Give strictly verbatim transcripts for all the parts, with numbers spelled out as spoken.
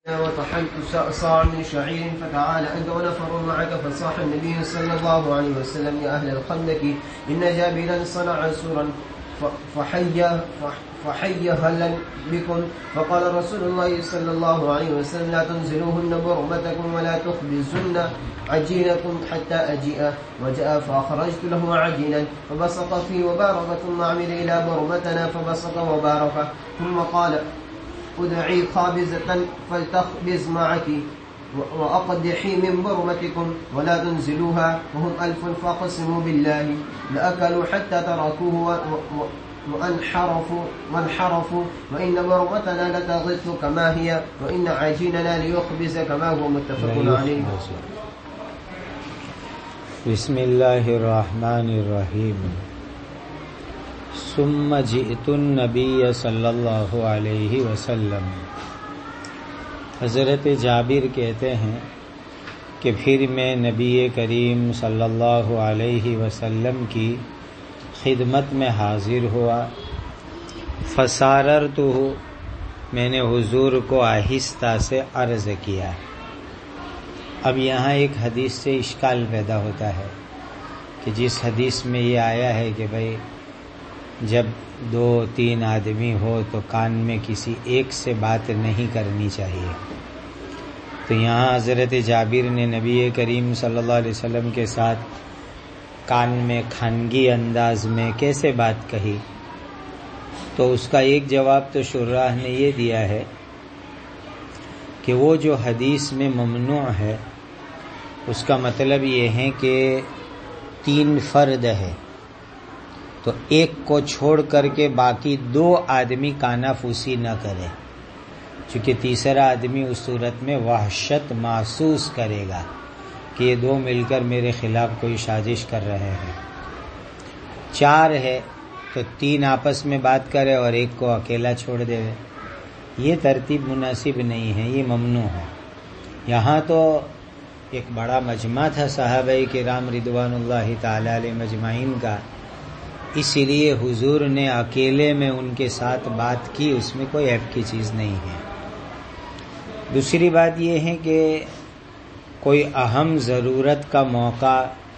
وطحنت صاع من شعير فتعال أنت ونفر معك فصاح النبي صلى الله عليه وسلم يا أهل الخندق إن جابرا صنع سورا فحي فحي هلا بكم. فقال رسول الله صلى الله عليه وسلم لا تنزلوهن برمتكم ولا تخبزن عجينكم حتى أجيء. وجاء فأخرجت له عجينا فبسط فيه وبارك ثم عمل إلى برمتنا فبسط وبارك ثم قال ادعي خابزة فلتخبز معك وأقدحي من برمتكم ولا تنزلوها وهم ألف فاقسموا بالله لأكلوا حتى تركوه وانحرفوا وانحرفوا وإن برمتنا لتغث كما هي وإن عجيننا ليخبز كما هو متفق عليه. بسم اللہ الرحمن الرحیم. ثم جئت النبی صلی اللہ علیہ وسلم. حضرت جابر کہتے ہیں کہ پھر میں نبی کریم صلی اللہ علیہ وسلم کی خدمت میں حاضر ہوا. فساررتہ، میں نے حضور کو آہستہ سے عرض کیا. اب یہاں ایک حدیث سے اشکال پیدا ہوتا ہے کہ جس حدیث میں یہ آیا ہے کہ بھئی جب دو تین آدمی ہو تو کان میں کسی ایک سے بات نہیں کرنی چاہیے، تو یہاں حضرت جابر نے نبی کریم صلی اللہ علیہ وسلم کے ساتھ کان میں خانگی انداز میں کیسے بات کہی؟ تو اس کا ایک جواب تو شراح نے یہ دیا ہے کہ وہ جو حدیث میں ممنوع ہے اس کا مطلب یہ ہے کہ تین فرد ہے تو ایک کو چھوڑ کر کے باقی دو آدمی کانا پھوسی نہ کرے، چونکہ تیسرا آدمی اس صورت میں وحشت محسوس کرے گا کہ یہ دو مل کر میرے خلاف کوئی سازش کر رہے ہیں. چار ہے تو تین آپس میں بات کرے اور ایک کو اکیلا چھوڑ دے. یہ ترتیب مناسب نہیں ہے، یہ ممنوع ہے. یہاں تو ایک بڑا مجمع تھا صحابہ کرام رضوان اللہ تعالی علیہ مجمعین کا، اس لیے حضور نے اکیلے میں ان کے ساتھ بات کی، اس میں کوئی عیب کی چیز نہیں ہے. دوسری بات یہ ہے کہ کوئی اہم ضرورت کا موقع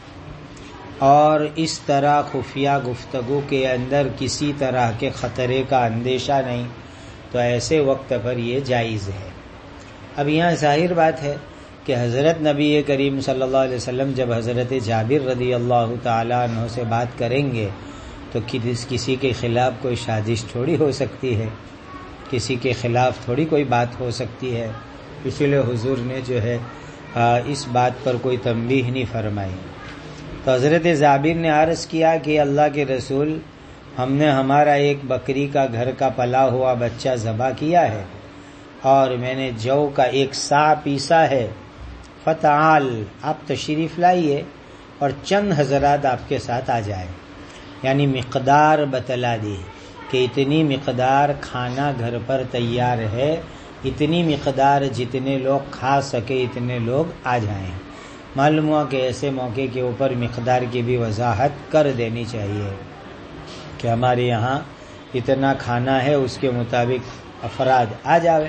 اور اس طرح خفیہ گفتگو کے اندر کسی طرح کے خطرے کا اندیشہ نہیں، تو ایسے وقت پر یہ جائز ہے. اب یہاں ظاہر بات ہے کہ حضرت نبی کریم صلی اللہ علیہ وسلم جب حضرت جابر رضی اللہ تعالیٰ عنہ سے بات کریں گے تو کسی کے خلاف کوئی سازش تھوڑی ہو سکتی ہے، کسی کے خلاف تھوڑی کوئی بات ہو سکتی ہے. اسی لیے حضور نے جو ہے اس بات پر کوئی تنبیہ نہیں فرمائی. تو حضرت جابر نے عرض کیا کہ اللہ کے رسول، ہم نے ہمارا ایک بکری کا گھر کا پلا ہوا بچہ ذبح کیا ہے اور میں نے جو کا ایک سا پیسا ہے. فتعال، آپ تشریف لائیے اور چند حضرات آپ کے ساتھ آ جائیں. یعنی مقدار بتلا دی کہ اتنی مقدار کھانا گھر پر تیار ہے، اتنی مقدار جتنے لوگ کھا سکے اتنے لوگ آ جائیں. معلوم ہوا کہ ایسے موقع کے اوپر مقدار کی بھی وضاحت کر دینی چاہیے کہ ہمارے یہاں اتنا کھانا ہے، اس کے مطابق افراد آ جاوے.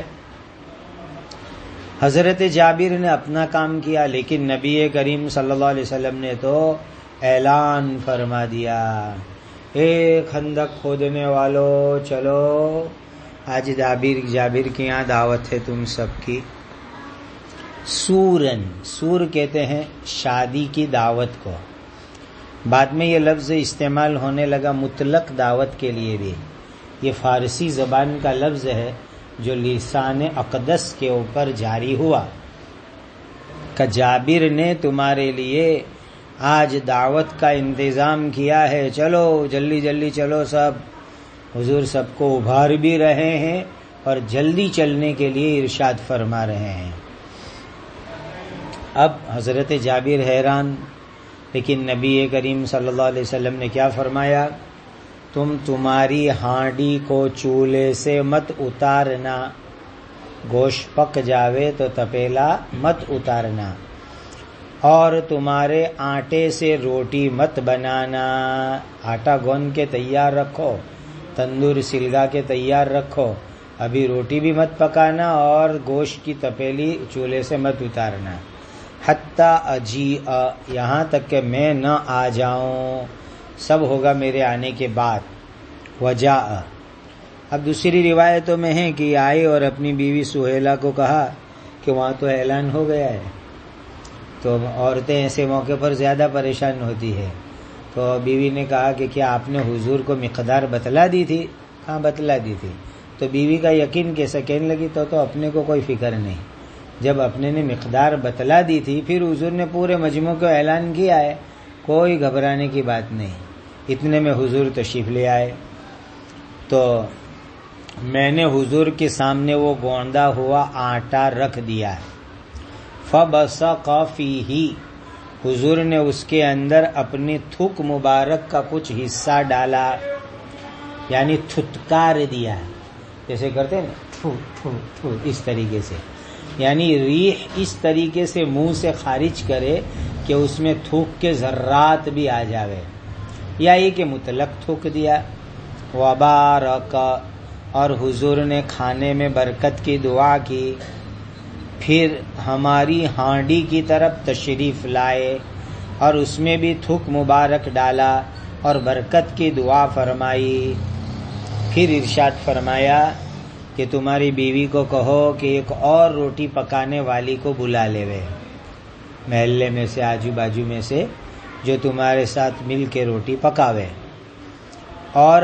حضرت جابر نے اپنا کام کیا، لیکن نبی کریم صلی اللہ علیہ وسلم نے تو اعلان فرما دیا، اے خندق کھودنے والو چلو، آج جابر جابر کی یہاں دعوت ہے تم سب کی. سورن، سور کہتے ہیں شادی کی دعوت کو. بعد میں یہ لفظ استعمال ہونے لگا مطلق دعوت کے لیے بھی. یہ فارسی زبان کا لفظ ہے جو لسان اقدس کے اوپر جاری ہوا کہ جابر نے تمہارے لیے آج دعوت کا انتظام کیا ہے، چلو جلدی جلدی چلو سب. حضور سب کو ابھار بھی رہے ہیں اور جلدی چلنے کے لیے ارشاد فرما رہے ہیں. اب حضرت جابر حیران، لیکن نبی کریم صلی اللہ علیہ وسلم نے کیا فرمایا؟ تم تمہاری ہانڈی کو چولہے سے مت اتارنا، گوشت پک جاوے تو تپیلا مت اتارنا، اور تمہارے آٹے سے روٹی مت بنانا. آٹا گوندھ کے تیار رکھو، تندور سلگا کے تیار رکھو، ابھی روٹی بھی مت پکانا اور گوشت کی تپیلی چولہے سے مت اتارنا. حتیٰ اجیء، یہاں تک کہ میں نہ آ جاؤں، سب ہوگا میرے آنے کے بعد. وجاء، اب دوسری روایتوں میں ہے کہ آئے اور اپنی بیوی سہیلہ کو کہا کہ وہاں تو اعلان ہو گیا ہے. تو عورتیں ایسے موقع پر زیادہ پریشان ہوتی ہے. تو بیوی نے کہا کہ کیا آپ نے حضور کو مقدار بتلا دی تھی؟ ہاں بتلا دی تھی. تو بیوی کا یقین کیسا کہنے لگی تو تو اپنے کو کوئی فکر نہیں، جب اپنے نے مقدار بتلا دی تھی پھر حضور نے پورے مجمع کو اعلان کیا ہے، کوئی گھبرانے کی بات نہیں. اتنے میں حضور تشریف لے آئے تو میں نے حضور کے سامنے وہ گوندا ہوا آٹا رکھ دیا. فبصق فیہ، حضور نے اس کے اندر اپنی تھوک مبارک کا کچھ حصہ ڈالا، یعنی تھتکار دیا، جیسے کرتے ہیں نا تھو تھو تھو، اس طریقے سے، یعنی ریح اس طریقے سے منہ سے خارج کرے کہ اس میں تھوک کے ذرات بھی آ جاوے، یا یہ کہ مطلق تھوک دیا. وبارک، اور حضور نے کھانے میں برکت کی دعا کی. پھر ہماری ہانڈی کی طرف تشریف لائے اور اس میں بھی تھوک مبارک ڈالا اور برکت کی دعا فرمائی. پھر ارشاد فرمایا کہ تمہاری بیوی کو کہو کہ ایک اور روٹی پکانے والی کو بلا لے وے، محلے میں سے، آجو باجو میں سے، جو تمہارے ساتھ مل کے روٹی پکاوے. اور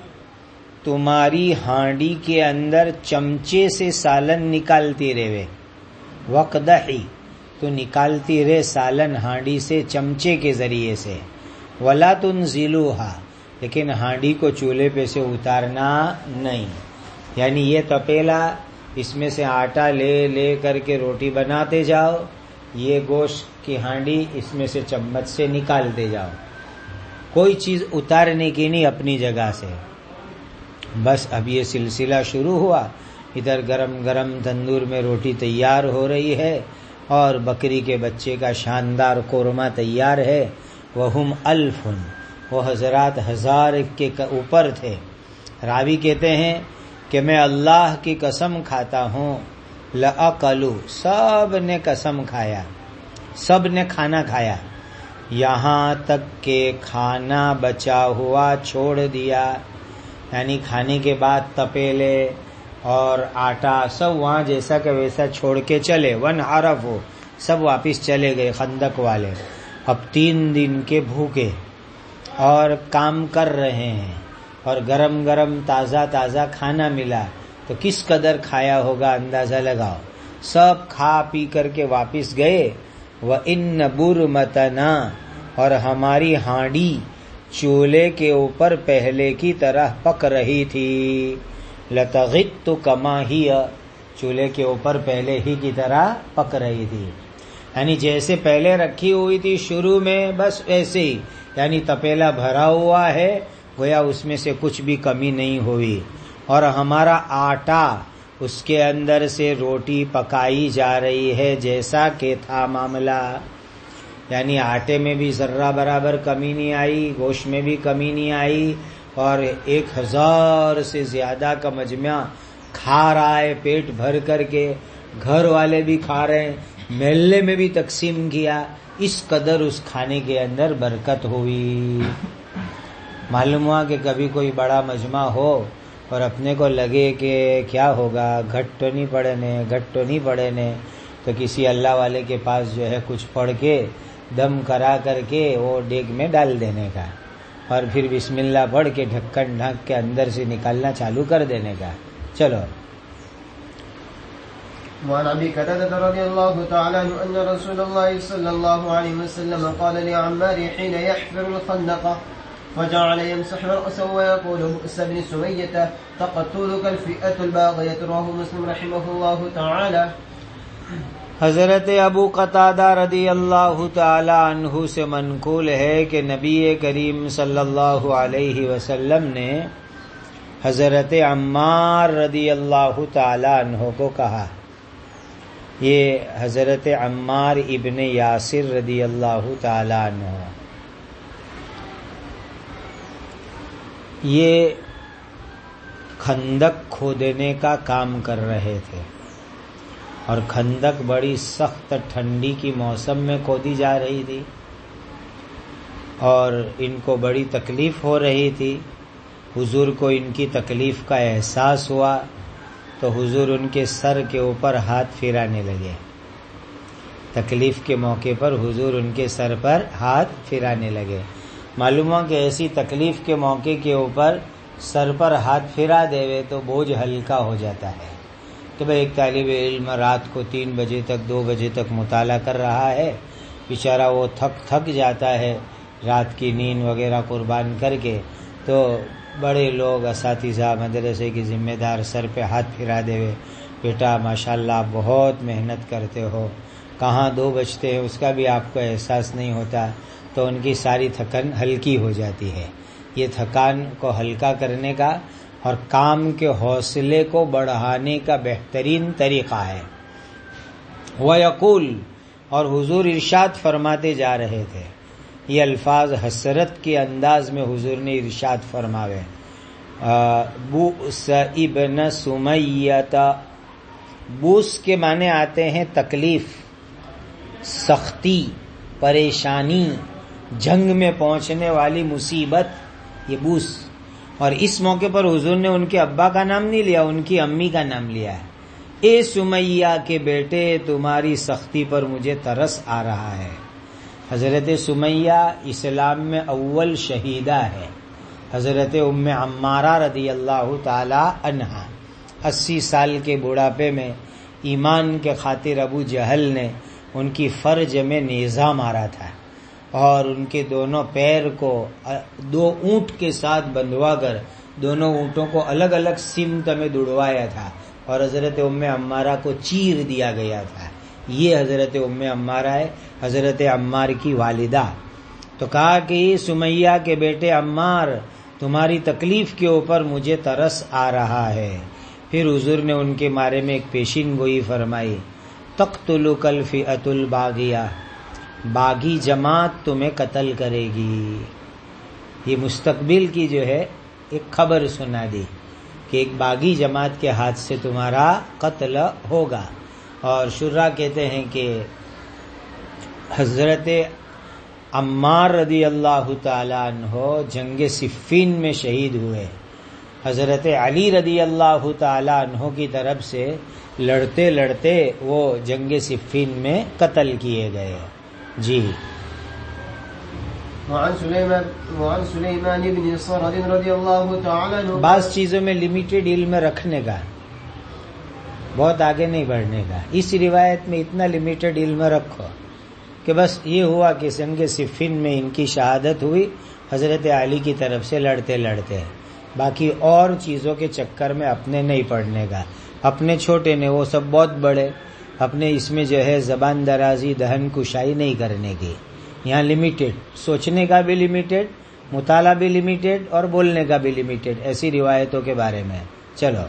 تمہاری ہانڈی کے اندر چمچے سے سالن نکالتی رہے، وقدحی، تو نکالتی رہے سالن ہانڈی سے چمچے کے ذریعے سے. ولا تنزلوہا، لیکن ہانڈی کو چولہے پہ سے اتارنا نہیں، یعنی یہ تپیلا، اس میں سے آٹا لے لے کر کے روٹی بناتے جاؤ، یہ گوشت کی ہانڈی اس میں سے چمچ سے نکالتے جاؤ، کوئی چیز اتارنے کی نہیں اپنی جگہ سے. بس اب یہ سلسلہ شروع ہوا. ادھر گرم گرم تندور میں روٹی تیار ہو رہی ہے اور بکری کے بچے کا شاندار قورمہ تیار ہے. وہم الفن، وہ حضرات ہزار کے اوپر تھے. راوی کہتے ہیں کہ میں اللہ کی قسم کھاتا ہوں، لأکلوا، سب نے قسم کھایا، سب نے کھانا کھایا، یہاں تک کہ کھانا بچا ہوا چھوڑ دیا، یعنی کھانے کے بعد تپیلے اور آٹا سب وہاں جیسا کہ ویسا چھوڑ کے چلے. ون عرف ہو، سب واپس چلے گئے خندق والے. اب تین دن کے بھوکے اور کام کر رہے ہیں اور گرم گرم تازہ تازہ کھانا ملا تو کس قدر کھایا ہوگا اندازہ لگاؤ. سب کھا پی کر کے واپس گئے. وَإِنَّ بُرْمَتَنَا، اور ہماری ہانڈی چولہے کے اوپر پہلے کی طرح پک رہی تھی. لَتَغِطُّ كَمَا هِيَ، چولہے کے اوپر پہلے ہی کی طرح پک رہی تھی، یعنی جیسے پہلے رکھی ہوئی تھی شروع میں بس ایسے ہی، یعنی تپیلا بھرا ہوا ہے، گویا اس میں سے کچھ بھی کمی نہیں ہوئی. اور ہمارا آٹا، اس کے اندر سے روٹی پکائی جا رہی ہے جیسا کہ تھا معاملہ، یعنی آٹے میں بھی ذرہ برابر کمی نہیں آئی، گوشت میں بھی کمی نہیں آئی، اور ایک ہزار سے زیادہ کا مجمع کھا رہا ہے پیٹ بھر کر کے، گھر والے بھی کھا رہے ہیں، محلے میں بھی تقسیم کیا. اس قدر اس کھانے کے اندر برکت ہوئی. معلوم ہوا کہ کبھی کوئی بڑا مجمع ہو اور اپنے کو لگے کہ کیا ہوگا، گھٹ تو نہیں پڑے نے گھٹ تو نہیں پڑے نے تو کسی اللہ والے کے پاس جو ہے کچھ پڑھ کے دم کرا کر کے وہ ڈیگ میں ڈال دینے کا، اور پھر بسم اللہ پڑھ کے ڈھکن ڈھک کے اندر سے نکالنا چالو کر دینے کا. چلو. وعن ابي قتادة رضي الله تعالى عنه ان رسول الله صلى الله عليه وسلم قال لعمار حين يحفر الخندق فجعل يمسح رأسه ويقول بئس ابن سمية تقتلك الفئة الباغية. رواه مسلم رحمه الله تعالى. حضرت ابو قتادہ رضی اللہ تعالی عنہ سے منقول ہے کہ نبی کریم صلی اللہ علیہ وسلم نے حضرت عمار رضی اللہ تعالی عنہ کو کہا. یہ حضرت عمار ابن یاسر رضی اللہ تعالی عنہ، یہ خندق کھودنے کا کام کر رہے تھے، اور خندق بڑی سخت ٹھنڈی کی موسم میں کھودی جا رہی تھی اور ان کو بڑی تکلیف ہو رہی تھی۔ حضور کو ان کی تکلیف کا احساس ہوا تو حضور ان کے سر کے اوپر ہاتھ پھرانے لگے۔ تکلیف کے موقع پر حضور ان کے سر پر ہاتھ پھرانے لگے۔ معلوم ہوا کہ ایسی تکلیف کے موقع کے اوپر سر پر ہاتھ پھرا دے تو بوجھ ہلکا ہو جاتا ہے کہ بھئی ایک طالب علم رات کو تین بجے تک دو بجے تک مطالعہ کر رہا ہے، بیچارہ وہ تھک تھک جاتا ہے رات کی نیند وغیرہ قربان کر کے، تو بڑے لوگ اساتذہ مدرسے کی ذمہ دار سر پہ ہاتھ پھرا دے، بیٹا ماشاءاللہ آپ بہت محنت کرتے ہو، کہاں دو بجتے ہیں اس کا بھی آپ کو احساس نہیں ہوتا، تو ان کی ساری تھکن ہلکی ہو جاتی ہے۔ یہ تھکان کو ہلکا کرنے کا اور کام کے حوصلے کو بڑھانے کا بہترین طریقہ ہے۔ وَيَقُولُ، اور حضور ارشاد فرماتے جا رہے تھے، یہ الفاظ حسرت کے انداز میں حضور نے ارشاد فرماوے، بؤس ابن سمیۃ، بوس کے معنی آتے ہیں تکلیف، سختی، پریشانی، جنگ میں پہنچنے والی مصیبت، یہ بوس۔ اور اس موقع پر حضور نے ان کے ابا کا نام نہیں لیا، ان کی امی کا نام لیا ہے۔ اے سمیہ کے بیٹے، تمہاری سختی پر مجھے ترس آ رہا ہے۔ حضرت سمیہ اسلام میں اول شہیدہ ہے۔ حضرت ام عمارہ رضی اللہ تعالی عنہا اسی سال کے بڑھاپے میں ایمان کے خاطر ابو جہل نے ان کی فرج میں نیزہ مارا تھا اور ان کے دونوں پیر کو دو اونٹ کے ساتھ بندھوا کر دونوں اونٹوں کو الگ الگ سمت میں دوڑوایا تھا اور حضرت ام عمارہ کو چیر دیا گیا تھا۔ یہ حضرت ام عمارہ ہے، حضرت عمار کی والدہ۔ تو کہا کہ یہ سمیہ کے بیٹے عمار، تمہاری تکلیف کے اوپر مجھے ترس آ رہا ہے۔ پھر حضور نے ان کے بارے میں ایک پیشین گوئی فرمائی، تقتلک الفئۃ الباغیہ، باغی جماعت تمہیں قتل کرے گی۔ یہ مستقبل کی جو ہے ایک خبر سنا دی کہ ایک باغی جماعت کے ہاتھ سے تمہارا قتل ہوگا۔ اور شرح کہتے ہیں کہ حضرت عمار رضی اللہ تعالی عنہ جنگ صفین میں شہید ہوئے، حضرت علی رضی اللہ تعالی عنہ کی طرف سے لڑتے لڑتے وہ جنگ صفین میں قتل کیے گئے۔ جی وعن سلیمان وعن سلیمان بن سرد رضی اللہ تعالی عنہ، بعض چیزوں میں لمیٹڈ علم رکھنے کا، بہت آگے نہیں بڑھنے کا۔ اس روایت میں اتنا لمیٹڈ علم رکھو کہ بس یہ ہوا کہ جنگ صفین میں ان کی شہادت ہوئی حضرت علی کی طرف سے لڑتے لڑتے، باقی اور چیزوں کے چکر میں اپنے نہیں پڑھنے کا۔ اپنے چھوٹے نے، وہ سب بہت بڑے، اپنے اس میں جو ہے زبان درازی دہن کشائی نہیں کرنے کی۔ یہاں لمیٹڈ، سوچنے کا بھی لمیٹڈ، مطالعہ بھی لمیٹڈ اور بولنے کا بھی لمیٹڈ، ایسی روایتوں کے بارے میں۔ چلو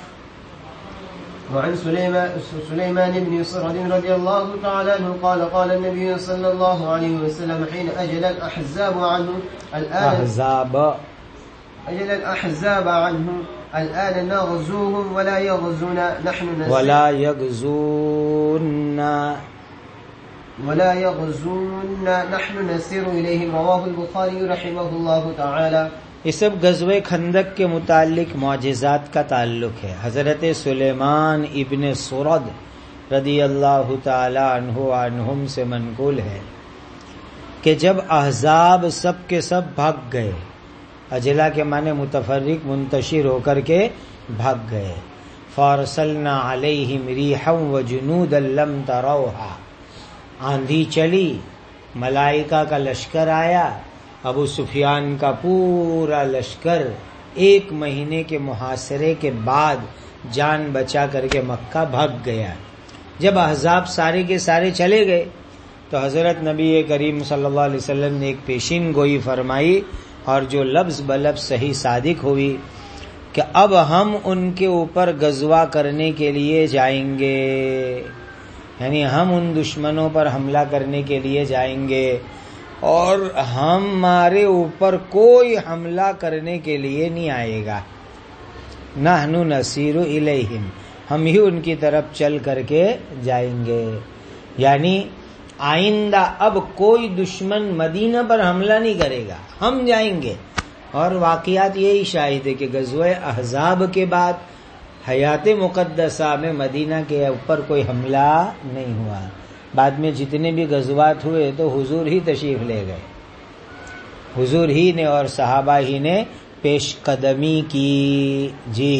وعن سليمان بن سرد رضي الله تعالى عنه قال قال النبي صلى الله عليه وسلم حين أجل الأحزاب عنه الآن احزاب أجل الأحزاب عنه الآن نغزوهم ولا يغزونا نحن نسير ولا يغزون ولا يغزونا نحن نسير إليهم رواه البخاري رحمه الله تعالى۔ یہ سب غزوہ خندق کے متعلق معجزات کا تعلق ہے۔ حضرت سلیمان ابن سرد رضی اللہ تعالی عنہ عنہم سے منقول ہے کہ جب احزاب سب کے سب بھاگ گئے، اجلا کے معنی متفرق منتشر ہو کر کے بھاگ گئے، فارسلنا علیہم ریحا وجنودا لم تروها، آندھی چلی، ملائکہ کا لشکر آیا، ابو سفیان کا پورا لشکر ایک مہینے کے محاصرے کے بعد جان بچا کر کے مکہ بھاگ گیا۔ جب احزاب سارے کے سارے چلے گئے تو حضرت نبی کریم صلی اللہ علیہ وسلم نے ایک پیشین گوئی فرمائی اور جو لفظ بلفظ صحیح صادق ہوئی کہ اب ہم ان کے اوپر غزوہ کرنے کے لیے جائیں گے، یعنی ہم ان دشمنوں پر حملہ کرنے کے لیے جائیں گے اور ہمارے اوپر کوئی حملہ کرنے کے لیے نہیں آئے گا۔ نحن نسیر الیہم، ہم ہی ان کی طرف چل کر کے جائیں گے. یعنی آئندہ اب کوئی دشمن مدینہ پر حملہ نہیں کرے گا، ہم جائیں گے. اور واقعات یہی شاہد ہے کہ غزوہ احزاب کے بعد حیات مقدسہ میں مدینہ کے اوپر کوئی حملہ نہیں ہوا. بعد میں جتنے بھی غزوات ہوئے تو حضور ہی تشریف لے گئے، حضور ہی نے اور صحابہ ہی نے پیش قدمی کی. جی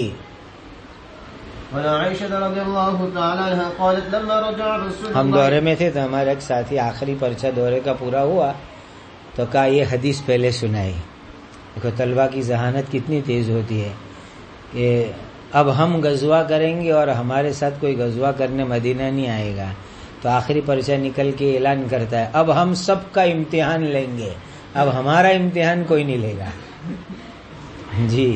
ہم دورے میں تھے تو ہمارے ایک ساتھی آخری پرچہ دورے کا پورا ہوا تو کہا یہ حدیث پہلے سنائی. دیکھو طلبہ کی ذہانت کتنی تیز ہوتی ہے کہ اب ہم غزوہ کریں گے اور ہمارے ساتھ کوئی غزوہ کرنے مدینہ نہیں آئے گا تو آخری پرچہ نکل کے اعلان کرتا ہے اب ہم سب کا امتحان لیں گے، اب ہمارا امتحان کوئی نہیں لے گا. جی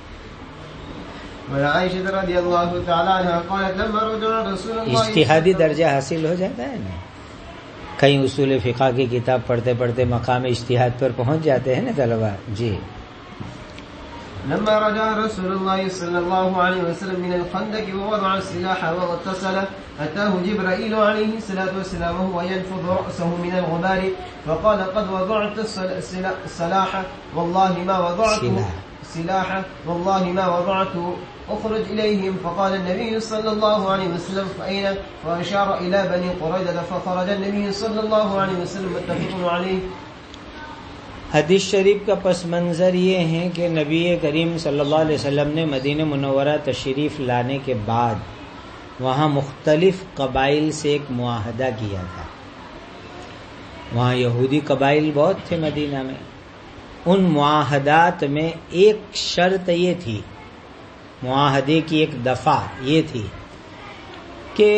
اجتہادی درجہ حاصل ہو جاتا ہے نا. کئی اصول فقہ کی کتاب پڑھتے پڑھتے مقام اجتہاد پر پہنچ جاتے ہیں نا طلبہ. جی لما رجع رسول الله صلى الله عليه وسلم من الخندق ووضع السلاح واغتسل أتاه جبرائيل عليه الصلاة والسلام وهو ينفض رأسه من الغبار فقال قد وضعت السلاح والله ما وضعته سلاح والله ما وضعته اخرج إليهم. فقال النبي صلى الله عليه وسلم فأين؟ فأشار إلى بني قريظة فخرج النبي صلى الله عليه وسلم متفق عليه. حدیث شریف کا پس منظر یہ ہے کہ نبی کریم صلی اللہ علیہ وسلم نے مدینہ منورہ تشریف لانے کے بعد وہاں مختلف قبائل سے ایک معاہدہ کیا تھا. وہاں یہودی قبائل بہت تھے مدینہ میں. ان معاہدات میں ایک شرط یہ تھی، معاہدے کی ایک دفعہ یہ تھی کہ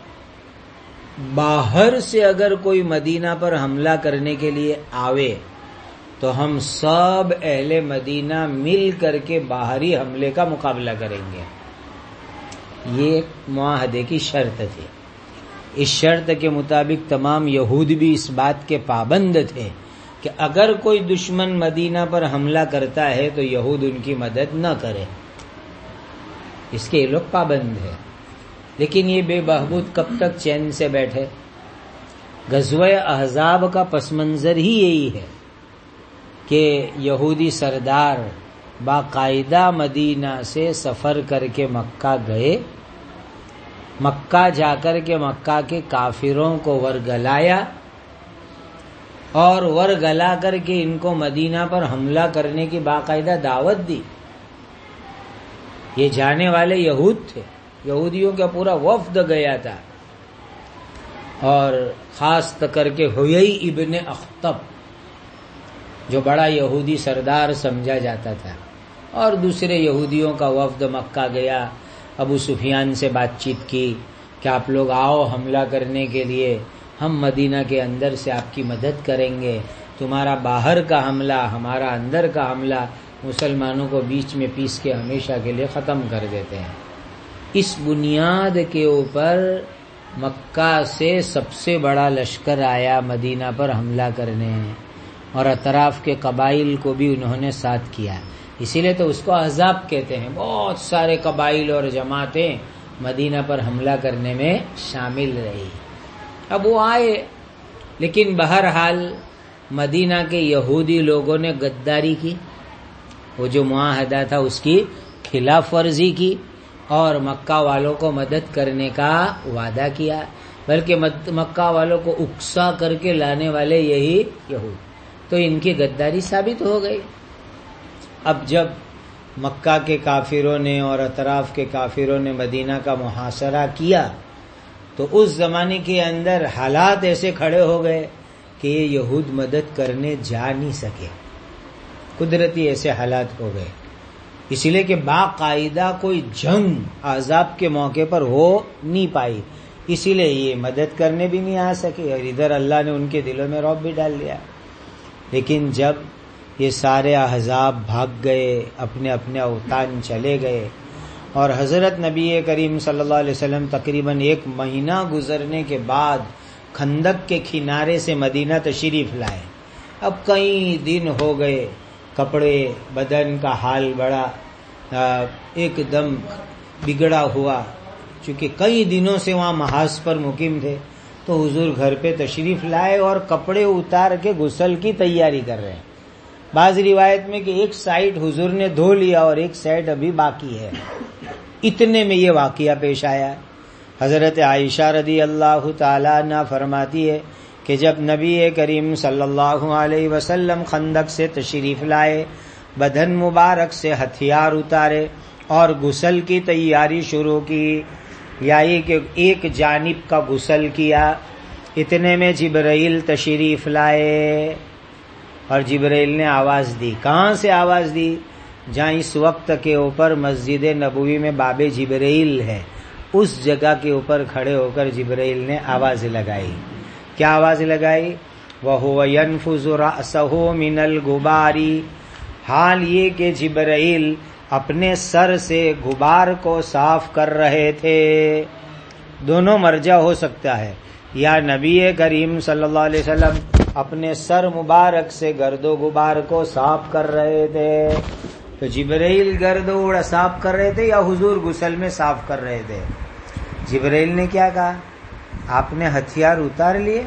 باہر سے اگر کوئی مدینہ پر حملہ کرنے کے لیے آوے تو ہم سب اہل مدینہ مل کر کے باہری حملے کا مقابلہ کریں گے. یہ معاہدے کی شرط تھی. اس شرط کے مطابق تمام یہود بھی اس بات کے پابند تھے کہ اگر کوئی دشمن مدینہ پر حملہ کرتا ہے تو یہود ان کی مدد نہ کرے. اس کے یہ لوگ پابند ہیں. لیکن یہ بے بہبود کب تک چین سے بیٹھے؟ غزوہ احزاب کا پس منظر ہی یہی ہے کہ یہودی سردار باقاعدہ مدینہ سے سفر کر کے مکہ گئے، مکہ جا کر کے مکہ کے کافروں کو ورگلایا اور ورگلا کر کے ان کو مدینہ پر حملہ کرنے کی باقاعدہ دعوت دی. یہ جانے والے یہود تھے، یہودیوں کا پورا وفد گیا تھا اور خاص کر کے حیی ابن اخطب جو بڑا یہودی سردار سمجھا جاتا تھا اور دوسرے یہودیوں کا وفد مکہ گیا. ابو سفیان سے بات چیت کی کہ آپ لوگ آؤ حملہ کرنے کے لیے، ہم مدینہ کے اندر سے آپ کی مدد کریں گے، تمہارا باہر کا حملہ ہمارا اندر کا حملہ مسلمانوں کو بیچ میں پیس کے ہمیشہ کے لیے ختم کر دیتے ہیں. اس بنیاد کے اوپر مکہ سے سب سے بڑا لشکر آیا مدینہ پر حملہ کرنے اور اطراف کے قبائل کو بھی انہوں نے ساتھ کیا. اسی لیے تو اس کو احزاب کہتے ہیں. بہت سارے قبائل اور جماعتیں مدینہ پر حملہ کرنے میں شامل رہی. اب وہ آئے لیکن بہرحال مدینہ کے یہودی لوگوں نے غداری کی، وہ جو معاہدہ تھا اس کی خلاف ورزی کی اور مکہ والوں کو مدد کرنے کا وعدہ کیا، بلکہ مکہ والوں کو اکسا کر کے لانے والے یہی یہود. تو ان کی غداری ثابت ہو گئی. اب جب مکہ کے کافروں نے اور اطراف کے کافروں نے مدینہ کا محاصرہ کیا تو اس زمانے کے اندر حالات ایسے کھڑے ہو گئے کہ یہ یہود مدد کرنے جا نہیں سکے. قدرتی ایسے حالات ہو گئے، اس لیے کہ باقاعدہ کوئی جنگ احزاب کے موقع پر ہو نہیں پائی، اسی لیے یہ مدد کرنے بھی نہیں آ سکے اور ادھر اللہ نے ان کے دلوں میں رعب بھی ڈال دیا. لیکن جب یہ سارے احزاب بھاگ گئے، اپنے اپنے اوطان چلے گئے اور حضرت نبی کریم صلی اللہ علیہ وسلم تقریباً ایک مہینہ گزرنے کے بعد خندق کے کنارے سے مدینہ تشریف لائے. اب کئی دن ہو گئے، کپڑے بدن کا حال بڑا ایک دم بگڑا ہوا، چونکہ کئی دنوں سے وہاں محاذ پر مقیم تھے، تو حضور گھر پہ تشریف لائے اور کپڑے اتار کے غسل کی تیاری کر رہے ہیں۔ بعض روایت میں کہ ایک سائڈ حضور نے دھو لیا اور ایک سائڈ ابھی باقی ہے، اتنے میں یہ واقعہ پیش آیا۔ حضرت عائشہ رضی اللہ تعالیٰ عنہ فرماتی ہے کہ جب نبی کریم صلی اللہ علیہ وسلم خندق سے تشریف لائے، بدن مبارک سے ہتھیار اتارے اور غسل کی تیاری شروع کی، یعنی کہ ایک جانب کا غسل کیا، اتنے میں جبرائیل تشریف لائے اور جبرائیل نے آواز دی۔ کہاں سے آواز دی؟ جہاں اس وقت کے اوپر مسجد نبوی میں باب جبرائیل ہے، اس جگہ کے اوپر کھڑے ہو کر جبرائیل نے آواز لگائی۔ کیا آواز لگائی؟ وَهُوَ يَنْفُذُ رَأْسَهُ مِنَ الْغُبَارِ، حال یہ کہ جبرائیل اپنے سر سے غبار کو صاف کر رہے تھے۔ دونوں مرجع ہو سکتا ہے، یا نبی کریم صلی اللہ علیہ وسلم اپنے سر مبارک سے گرد و غبار کو صاف کر رہے تھے، تو جبرائیل گرد و غبار صاف کر رہے تھے یا حضور غسل میں صاف کر رہے تھے؟ جبرائیل نے کیا کہا؟ آپ نے ہتھیار اتار لیے،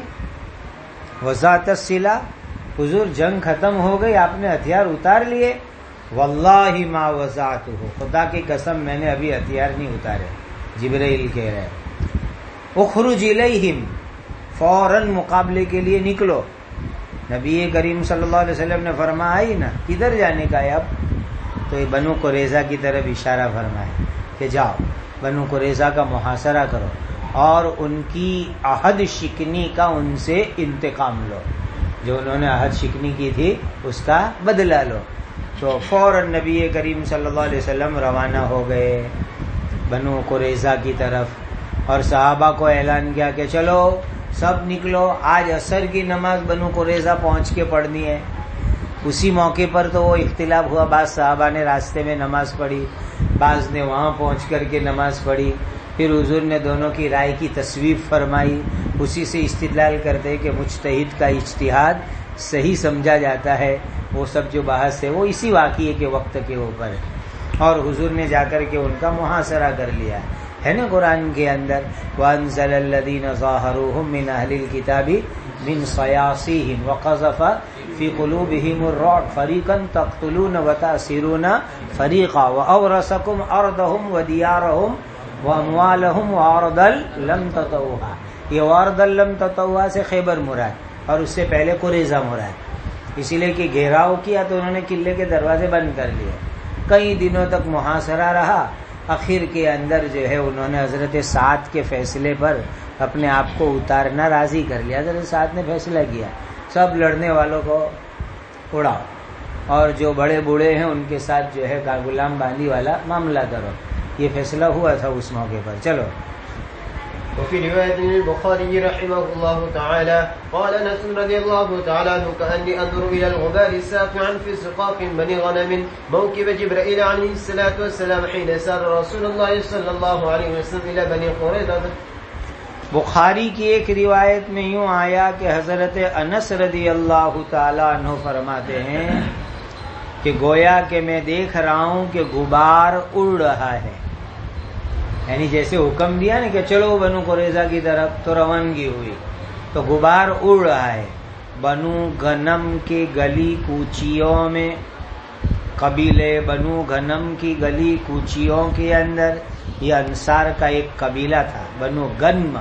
وضاعت السلاح، حضور جنگ ختم ہو گئی، آپ نے ہتھیار اتار لیے؟ واللہ ما وضعتہ، خدا کی قسم میں نے ابھی ہتھیار نہیں اتارے۔ جبرائیل کہہ رہے اخرج الیہم، فوراً مقابلے کے لیے نکلو۔ نبی کریم صلی اللہ علیہ وسلم نے فرمایا ہی نا کدھر جانے کا ہے اب؟ تو یہ بنو قریظہ کی طرف اشارہ فرمایا کہ جاؤ بنو قریظہ کا محاصرہ کرو اور ان کی عہد شکنی کا ان سے انتقام لو، جو انہوں نے عہد شکنی کی تھی اس کا بدلہ لو۔ تو فوراً نبی کریم صلی اللہ علیہ وسلم روانہ ہو گئے بنو قریظہ کی طرف، اور صحابہ کو اعلان کیا کہ چلو سب نکلو، آج عصر کی نماز بنو قریظہ پہنچ کے پڑھنی ہے۔ اسی موقع پر تو وہ اختلاف ہوا، بعض صحابہ نے راستے میں نماز پڑھی، بعض نے وہاں پہنچ کر کے نماز پڑھی، پھر حضور نے دونوں کی رائے کی تصویب فرمائی۔ اسی سے استدلال کرتے کہ مجتہد کا اجتہاد صحیح سمجھا جاتا ہے، وہ سب جو بحث ہے وہ اسی واقعے کے وقت کے اوپر، اور حضور نے جا کر کے ان کا محاصرہ کر لیا ہے نا قرآن کے اندر۔ وَأَنزَلَ الَّذِينَ ظَاهَرُوهُم مِّنْ أَهْلِ الْكِتَابِ مِنْ صَيَاصِيهِمْ وَقَذَفَ فِي قُلُوبِهِمُ الرُّعْبَ فَرِيقًا تَقْتُلُونَ وَتَأْسِرُونَ فَرِيقًا وَأَوْرَثَكُمْ أَرْضَهُمْ وَدِيَارَهُمْ وَأَمْوَالَهُمْ وَأَرْضًا لَّمْ تَطَوُّهَا، یہ وَأَرْضًا لَّمْ تَطَوُّهَا سے خیبر مراد، اور اس سے پہلے قریظہ مراد، اسی لیے کہ گھیراؤ کیا تو انہوں نے قلعے کے دروازے بند کر لیے، کئی دنوں تک محاصرہ رہا، آخر کے اندر جو ہے انہوں نے حضرت سعد کے فیصلے پر اپنے آپ کو اتارنا راضی کر لیا۔ حضرت سعد نے فیصلہ کیا سب لڑنے والوں کو اڑاؤ، اور جو بڑے بوڑھے ہیں ان کے ساتھ جو ہے غلام باندھی والا معاملہ کرو، یہ فیصلہ ہوا تھا اس موقع پر۔ چلو وفي رواية البخاري رحمه الله تعالى قال أنس رضي الله تعالى عنه كأني أنظر إلى الغبار الساطع في سقاق بني غنم موكب جبرائيل عليه الصلاة والسلام حين سار رسول الله صلى الله عليه وسلم إلى بني قريظة۔ بخاری کی ایک روایت میں یوں آیا کہ حضرت انس رضی اللہ تعالیٰ عنہ فرماتے ہیں کہ گویا کہ میں دیکھ رہا ہوں کہ غبار اڑ رہا ہے، یعنی جیسے حکم دیا نا کہ چلو بنو قریظہ کی طرف تو روانگی ہوئی، تو غبار اڑ رہا ہے۔ بنو غنم کی گلی کوچیوں میں، قبیلے بنو غنم کی گلی کوچیوں کے اندر، یہ انصار کا ایک قبیلہ تھا بنو غنم۔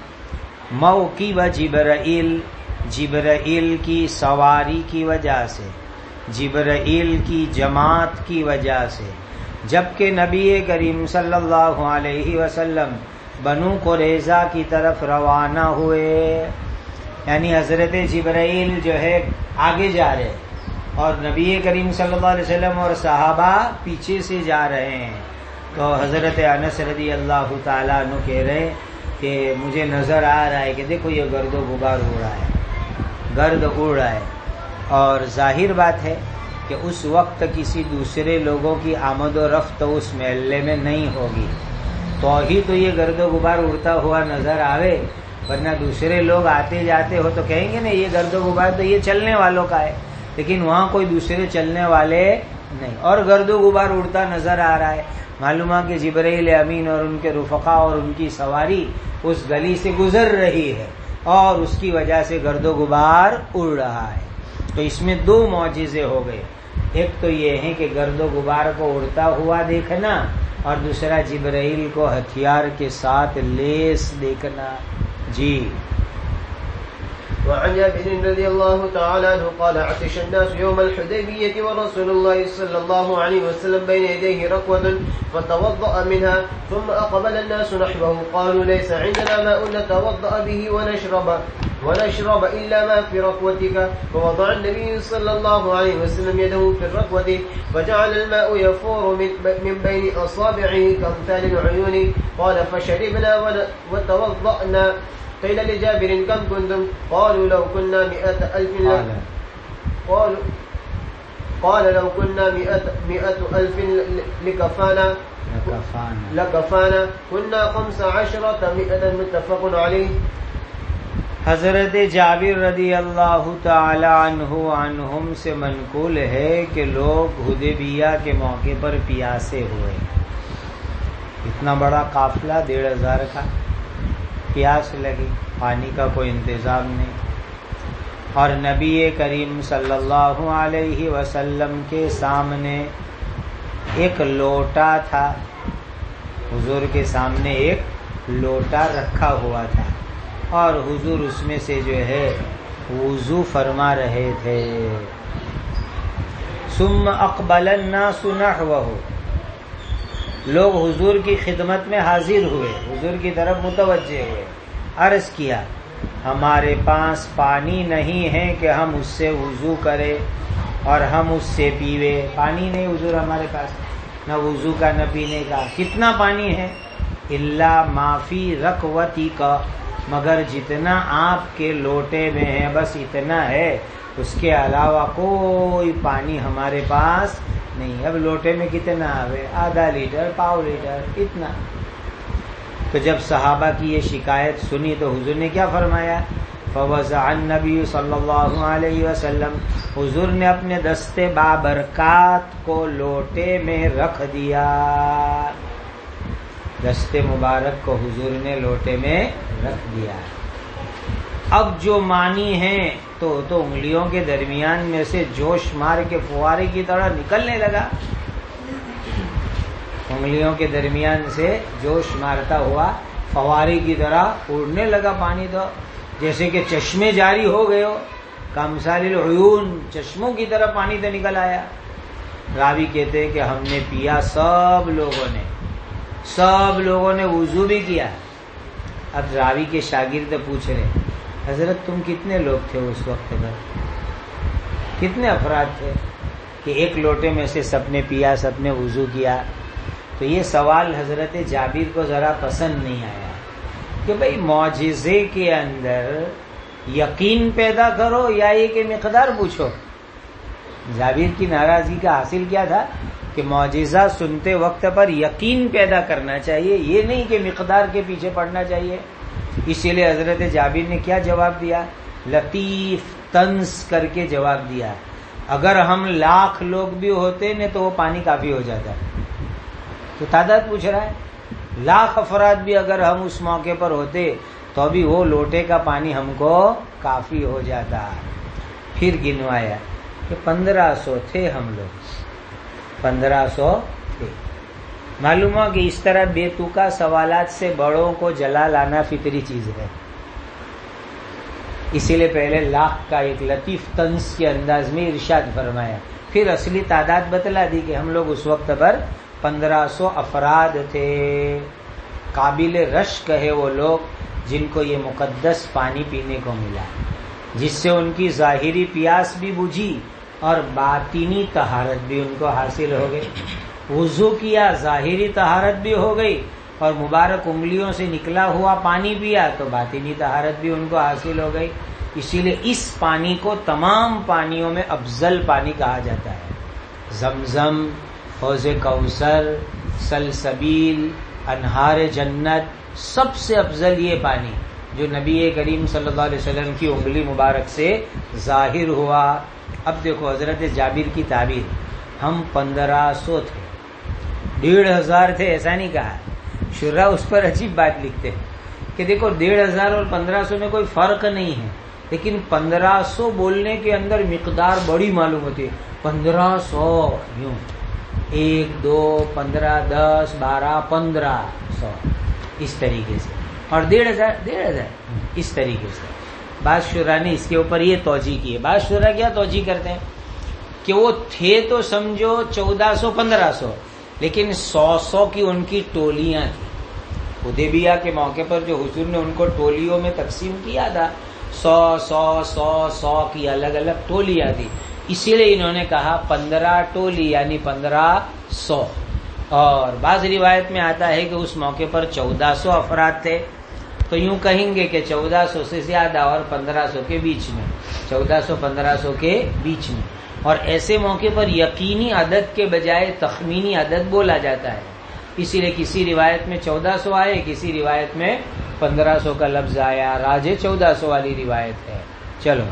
موکب جبرائیل، جبرائیل کی سواری کی وجہ سے، جبرائیل کی جماعت کی وجہ سے، جبکہ نبی کریم صلی اللہ علیہ وسلم بنو قریظہ کی طرف روانہ ہوئے، یعنی حضرت جبرائیل جو ہے آگے جا رہے اور نبی کریم صلی اللہ علیہ وسلم اور صحابہ پیچھے سے جا رہے ہیں، تو حضرت انس رضی اللہ تعالیٰ عنہ کہہ رہے کہ مجھے نظر آ رہا ہے کہ دیکھو یہ گرد و غبار اڑ رہا ہے، گرد اڑ رہا ہے، اور ظاہر بات ہے کہ اس وقت کسی دوسرے لوگوں کی آمد و رفت اس محلے میں نہیں ہوگی، تو ہی تو یہ گرد و غبار اڑتا ہوا نظر آوے، ورنہ دوسرے لوگ آتے جاتے ہو تو کہیں گے نا یہ گرد و غبار تو یہ چلنے والوں کا ہے، لیکن وہاں کوئی دوسرے چلنے والے نہیں، اور گرد و غبار اڑتا نظر آ رہا ہے. معلوم ہے کہ جبرائیل امین اور ان کے رفقا اور ان کی سواری اس گلی سے گزر رہی ہے اور اس کی وجہ سے گرد و غبار اڑ رہا ہے. تو اس میں دو معجزے ہو گئے. ایک تو یہ ہے کہ گرد و غبار کو اڑتا ہوا دیکھنا، اور دوسرا جبرائیل کو ہتھیار کے ساتھ لیس دیکھنا. جی. وعن جابر رضي الله تعالى عنه قال عطش الناس يوم الحديبية ورسول الله صلى الله عليه وسلم بين يديه ركوة فتوضأ منها ثم أقبل الناس نحوه قالوا ليس عندنا ماء نتوضأ به ونشرب ونشرب إلا ما في ركوتك فوضع النبي صلى الله عليه وسلم يده في الركوة فجعل الماء يفور من بين أصابعه كأمثال العيون قال فشربنا وتوضأنا. قيل لجابر كم كنتم قالوا لو كنا مئة ألف قالوا قال لو كنا مئة, مئة ألف لكفانا لكفانا كنا خمس عشرة مئة متفق عليه. حضرت جابر رضی اللہ تعالی عنہ عنہم سے منقول ہے کہ لوگ حدیبیہ کے موقع پر پیاسے ہوئے. اتنا بڑا قافلہ ڈیڑھ ہزار کا، پیاس لگی، پانی کا کوئی انتظام نہیں، اور نبی کریم صلی اللہ علیہ وسلم کے سامنے ایک لوٹا تھا. حضور کے سامنے ایک لوٹا رکھا ہوا تھا اور حضور اس میں سے جو ہے وضو فرما رہے تھے. ثم اقبل الناس نحوه، لوگ حضور کی خدمت میں حاضر ہوئے، حضور کی طرف متوجہ ہوئے. عرض کیا ہمارے پاس پانی نہیں ہے کہ ہم اس سے وضو کرے اور ہم اس سے پیوے. پانی نہیں حضور ہمارے پاس، نہ وضو کا نہ پینے کا. کتنا پانی ہے؟ الا ما فی رکوتی کا، مگر جتنا آپ کے لوٹے میں ہے بس اتنا ہے، اس کے علاوہ کوئی پانی ہمارے پاس نہیں. اب لوٹے میں کتنا آوے؟ آدھا لیٹر، پاؤ لیٹر، اتنا. تو جب صحابہ کی یہ شکایت سنی تو حضور نے کیا فرمایا؟ فوضع النبی صلی اللہ علیہ وسلم، حضور نے اپنے دستے بابرکات کو لوٹے میں رکھ دیا. دستے مبارک کو حضور نے لوٹے میں رکھ دیا. اب جو مانی ہیں تو تو انگلیوں کے درمیان میں سے جوش مار کے فوارے کی طرح نکلنے لگا. انگلیوں کے درمیان سے جوش مارتا ہوا فوارے کی طرح اڑنے لگا پانی، تو جیسے کہ چشمے جاری ہو گئے ہو. کامثال العیون، چشموں کی طرح پانی تو نکل آیا. راوی کہتے ہیں کہ ہم نے پیا، سب لوگوں نے سب لوگوں نے وضو بھی کیا. اب راوی کے شاگرد پوچھ رہے حضرت تم کتنے لوگ تھے اس وقت پر، کتنے افراد تھے کہ ایک لوٹے میں سے سب نے پیا، سب نے وضو کیا؟ تو یہ سوال حضرت جابر کو ذرا پسند نہیں آیا کہ بھئی معجزے کے اندر یقین پیدا کرو یا یہ کہ مقدار پوچھو. جابر کی ناراضگی کا حاصل کیا تھا کہ معجزہ سنتے وقت پر یقین پیدا کرنا چاہیے، یہ نہیں کہ مقدار کے پیچھے پڑنا چاہیے. اسی لیے حضرت جابر نے کیا جواب دیا؟ لطیف طنز کر کے جواب دیا. اگر ہم لاکھ لوگ بھی ہوتے نا تو وہ پانی کافی ہو جاتا. تو تعداد پوچھ رہا ہے، لاکھ افراد بھی اگر ہم اس موقع پر ہوتے تو بھی وہ لوٹے کا پانی ہم کو کافی ہو جاتا. پھر گنوایا کہ پندرہ سو تھے ہم لوگ، پندرہ سو تھے. معلوم ہو کہ اس طرح بے تکا سوالات سے بڑوں کو جلا لانا فطری چیز ہے. اسی لیے پہلے لاکھ کا ایک لطیف طنز کے انداز میں ارشاد فرمایا، پھر اصلی تعداد بتلا دی کہ ہم لوگ اس وقت پر پندرہ سو افراد تھے. قابل رشک ہے وہ لوگ جن کو یہ مقدس پانی پینے کو ملا، جس سے ان کی ظاہری پیاس بھی بجھی اور باطینی طہارت بھی ان کو حاصل ہو گئی. وضو کیا، ظاہری طہارت بھی ہو گئی، اور مبارک انگلیوں سے نکلا ہوا پانی پیا تو باطینی طہارت بھی ان کو حاصل ہو گئی. اسی لیے اس پانی کو تمام پانیوں میں افضل پانی کہا جاتا ہے. زمزم، حوض کوثر، سلسبیل، انہار جنت، سب سے افضل یہ پانی جو نبی کریم صلی اللہ علیہ وسلم کی انگلی مبارک سے ظاہر ہوا. اب دیکھو حضرت جابر کی تعبیر، ہم پندرہ سو تھے، ڈیڑھ ہزار تھے ایسا نہیں کہا. شرح اس پر عجیب بات لکھتے ہیں کہ دیکھو ڈیڑھ ہزار اور پندرہ سو میں کوئی فرق نہیں ہے، لیکن پندرہ سو بولنے کے اندر مقدار بڑی معلوم ہوتی ہے. پندرہ سو یوں ایک دو پندرہ دس بارہ پندرہ سو اس طریقے سے، اور ڈیڑھ ہزار ڈیڑھ ہزار اس طریقے سے. بعض شرح نے اس کے اوپر یہ توجیہ کی ہے. بعض شرح کیا توجیہ کرتے ہیں کہ وہ تھے تو سمجھو چودہ سو پندرہ سو، لیکن سو سو کی ان کی ٹولیاں تھیں. حدیبیہ کے موقع پر جو حضور نے ان کو ٹولیوں میں تقسیم کیا تھا، سو سو سو سو کی الگ الگ ٹولیاں تھی، اسی لیے انہوں نے کہا پندرہ ٹولی یعنی پندرہ سو. اور بعض روایت میں آتا ہے کہ اس موقع پر چودہ سو افراد تھے، تو یوں کہیں گے کہ چودہ سو سے زیادہ اور پندرہ سو کے بیچ میں، چودہ سو پندرہ سو کے بیچ میں. اور ایسے موقع پر یقینی عدد کے بجائے تخمینی عدد بولا جاتا ہے، اسی لیے کسی روایت میں چودہ سو آئے، کسی روایت میں پندرہ سو کا لفظ آیا. راجے چودہ سو والی روایت ہے. چلو.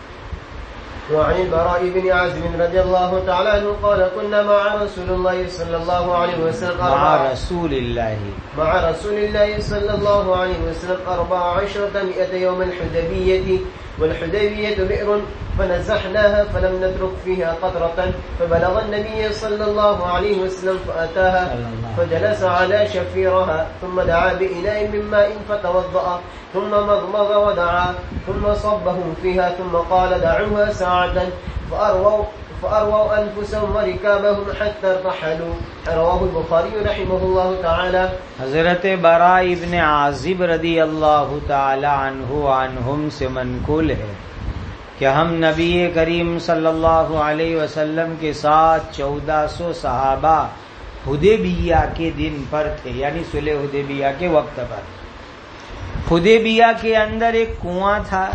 وعن البراء بن عازب رضي الله تعالى عنه قال كنا مع رسول الله صلى الله عليه وسلم مع رسول الله مع رسول الله صلى الله عليه وسلم أربع عشرة مئة يوم الحديبية، والحديبية بئر فنزحناها فلم نترك فيها قطرة، فبلغ النبي صلى الله عليه وسلم فأتاها فجلس على شفيرها ثم دعا بإناء من ماء فتوضأ ثم مضمض ودعا ثم صبه فيها ثم قال دعوها ساعة فأرووا فأرووا أنفسهم وركابهم حتى ارتحلوا. رواه البخاري رحمه الله تعالى. حضرت براء ابن عازب رضی اللہ تعالی عنہ عنہم سے منقول ہے کہ ہم نبی کریم صلی اللہ علیہ وسلم کے ساتھ چودہ سو صحابہ حدیبیہ کے دن پر تھے، یعنی صلح حدیبیہ کے وقت پر. حدیبیہ کے اندر ایک کنواں تھا،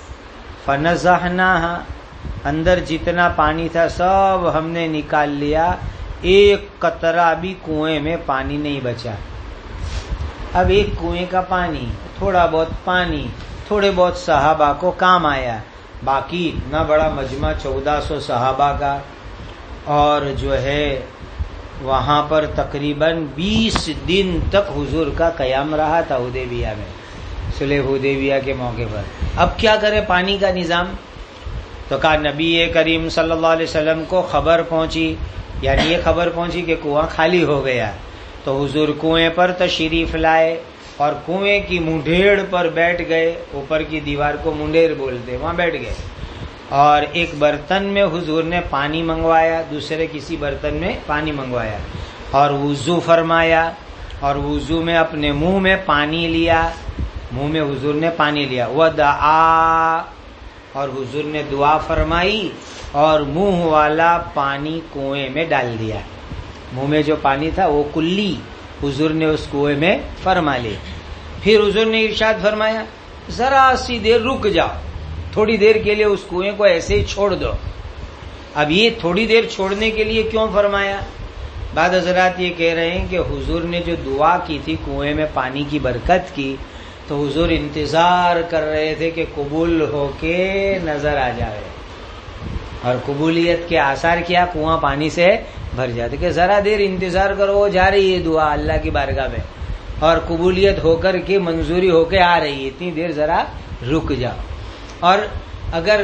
فنزحناہا، اندر جتنا پانی تھا سب ہم نے نکال لیا، ایک قطرہ بھی کنویں میں پانی نہیں بچا. اب ایک کنویں کا پانی، تھوڑا بہت پانی، تھوڑے بہت صحابہ کو کام آیا، باقی اتنا بڑا مجمع چودہ سو صحابہ کا، اور جو ہے وہاں پر تقریباً بیس دن تک حضور کا قیام رہا تھا حدیبیہ میں، صلح حدیبیہ کے موقع پر. اب کیا کرے پانی کا نظام؟ تو کہا نبی کریم صلی اللہ علیہ وسلم کو خبر پہنچی، یعنی یہ خبر پہنچی کہ کنواں خالی ہو گیا. تو حضور کنویں پر تشریف لائے اور کنویں کی منڈھیڑ پر بیٹھ گئے، اوپر کی دیوار کو منڈیر بولتے، وہاں بیٹھ گئے، اور ایک برتن میں حضور نے پانی منگوایا، دوسرے کسی برتن میں پانی منگوایا، اور وضو فرمایا، اور وضو میں اپنے منہ میں پانی لیا، منہ میں حضور نے پانی لیا. ودعا، اور حضور نے دعا فرمائی اور منہ والا پانی کنویں میں ڈال دیا. منہ میں جو پانی تھا وہ کلی حضور نے اس کنویں میں فرما لی. پھر حضور نے ارشاد فرمایا ذرا سی دیر رک جاؤ، تھوڑی دیر کے لیے اس کنویں کو ایسے ہی چھوڑ دو. اب یہ تھوڑی دیر چھوڑنے کے لیے کیوں فرمایا؟ بعض حضرات یہ کہہ رہے ہیں کہ حضور نے جو دعا کی تھی کنویں میں پانی کی برکت کی، تو حضور انتظار کر رہے تھے کہ قبول ہو کے نظر آ جائے، اور قبولیت کے آثار کیا؟ کنواں پانی سے بھر جاتے، کہ ذرا دیر انتظار کرو، وہ جا رہی ہے دعا اللہ کی بارگاہ میں، اور قبولیت ہو کر کے منظوری ہو کے آ رہی ہے، اتنی دیر ذرا رک جاؤ. اور اگر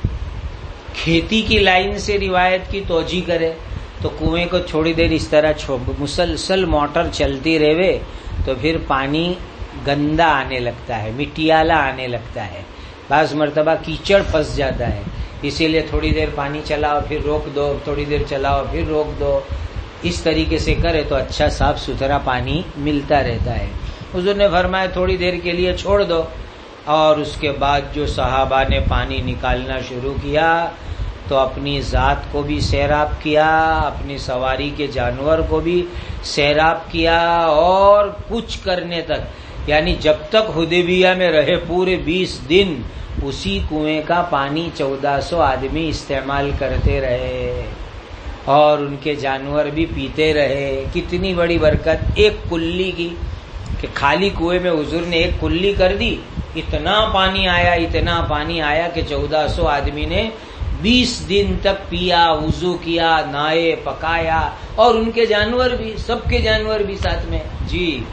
کھیتی کی لائن سے روایت کی توجیہ کرے تو کنویں کو تھوڑی دیر اس طرح مسلسل موٹر چلتی رہے تو پھر پانی گندا آنے لگتا ہے، مٹیالا آنے لگتا ہے، بعض مرتبہ کیچڑ پھنس جاتا ہے، اسی لیے تھوڑی دیر پانی چلاؤ پھر روک دو، تھوڑی دیر چلاؤ پھر روک دو، اس طریقے سے کرے تو اچھا صاف ستھرا پانی ملتا رہتا ہے. حضور نے فرمایا تھوڑی دیر کے لیے چھوڑ دو، اور اس کے بعد جو صحابہ نے پانی نکالنا شروع کیا تو اپنی ذات کو بھی سیراب کیا، اپنی سواری کے جانور کو بھی سیراب کیا، اور کچھ کرنے تک، یعنی جب تک حدیبیہ میں رہے پورے بیس دن اسی کنویں کا پانی چودہ سو آدمی استعمال کرتے رہے، اور ان کے جانور بھی پیتے رہے. کتنی بڑی برکت ایک کلی کی، کہ خالی کنویں میں حضور نے ایک کلی کر دی، اتنا پانی آیا اتنا پانی آیا کہ چودہ سو آدمی نے بیس دن تک پیا، وضو کیا، نہائے، پکایا، اور ان کے جانور بھی، سب کے جانور بھی ساتھ میں. جی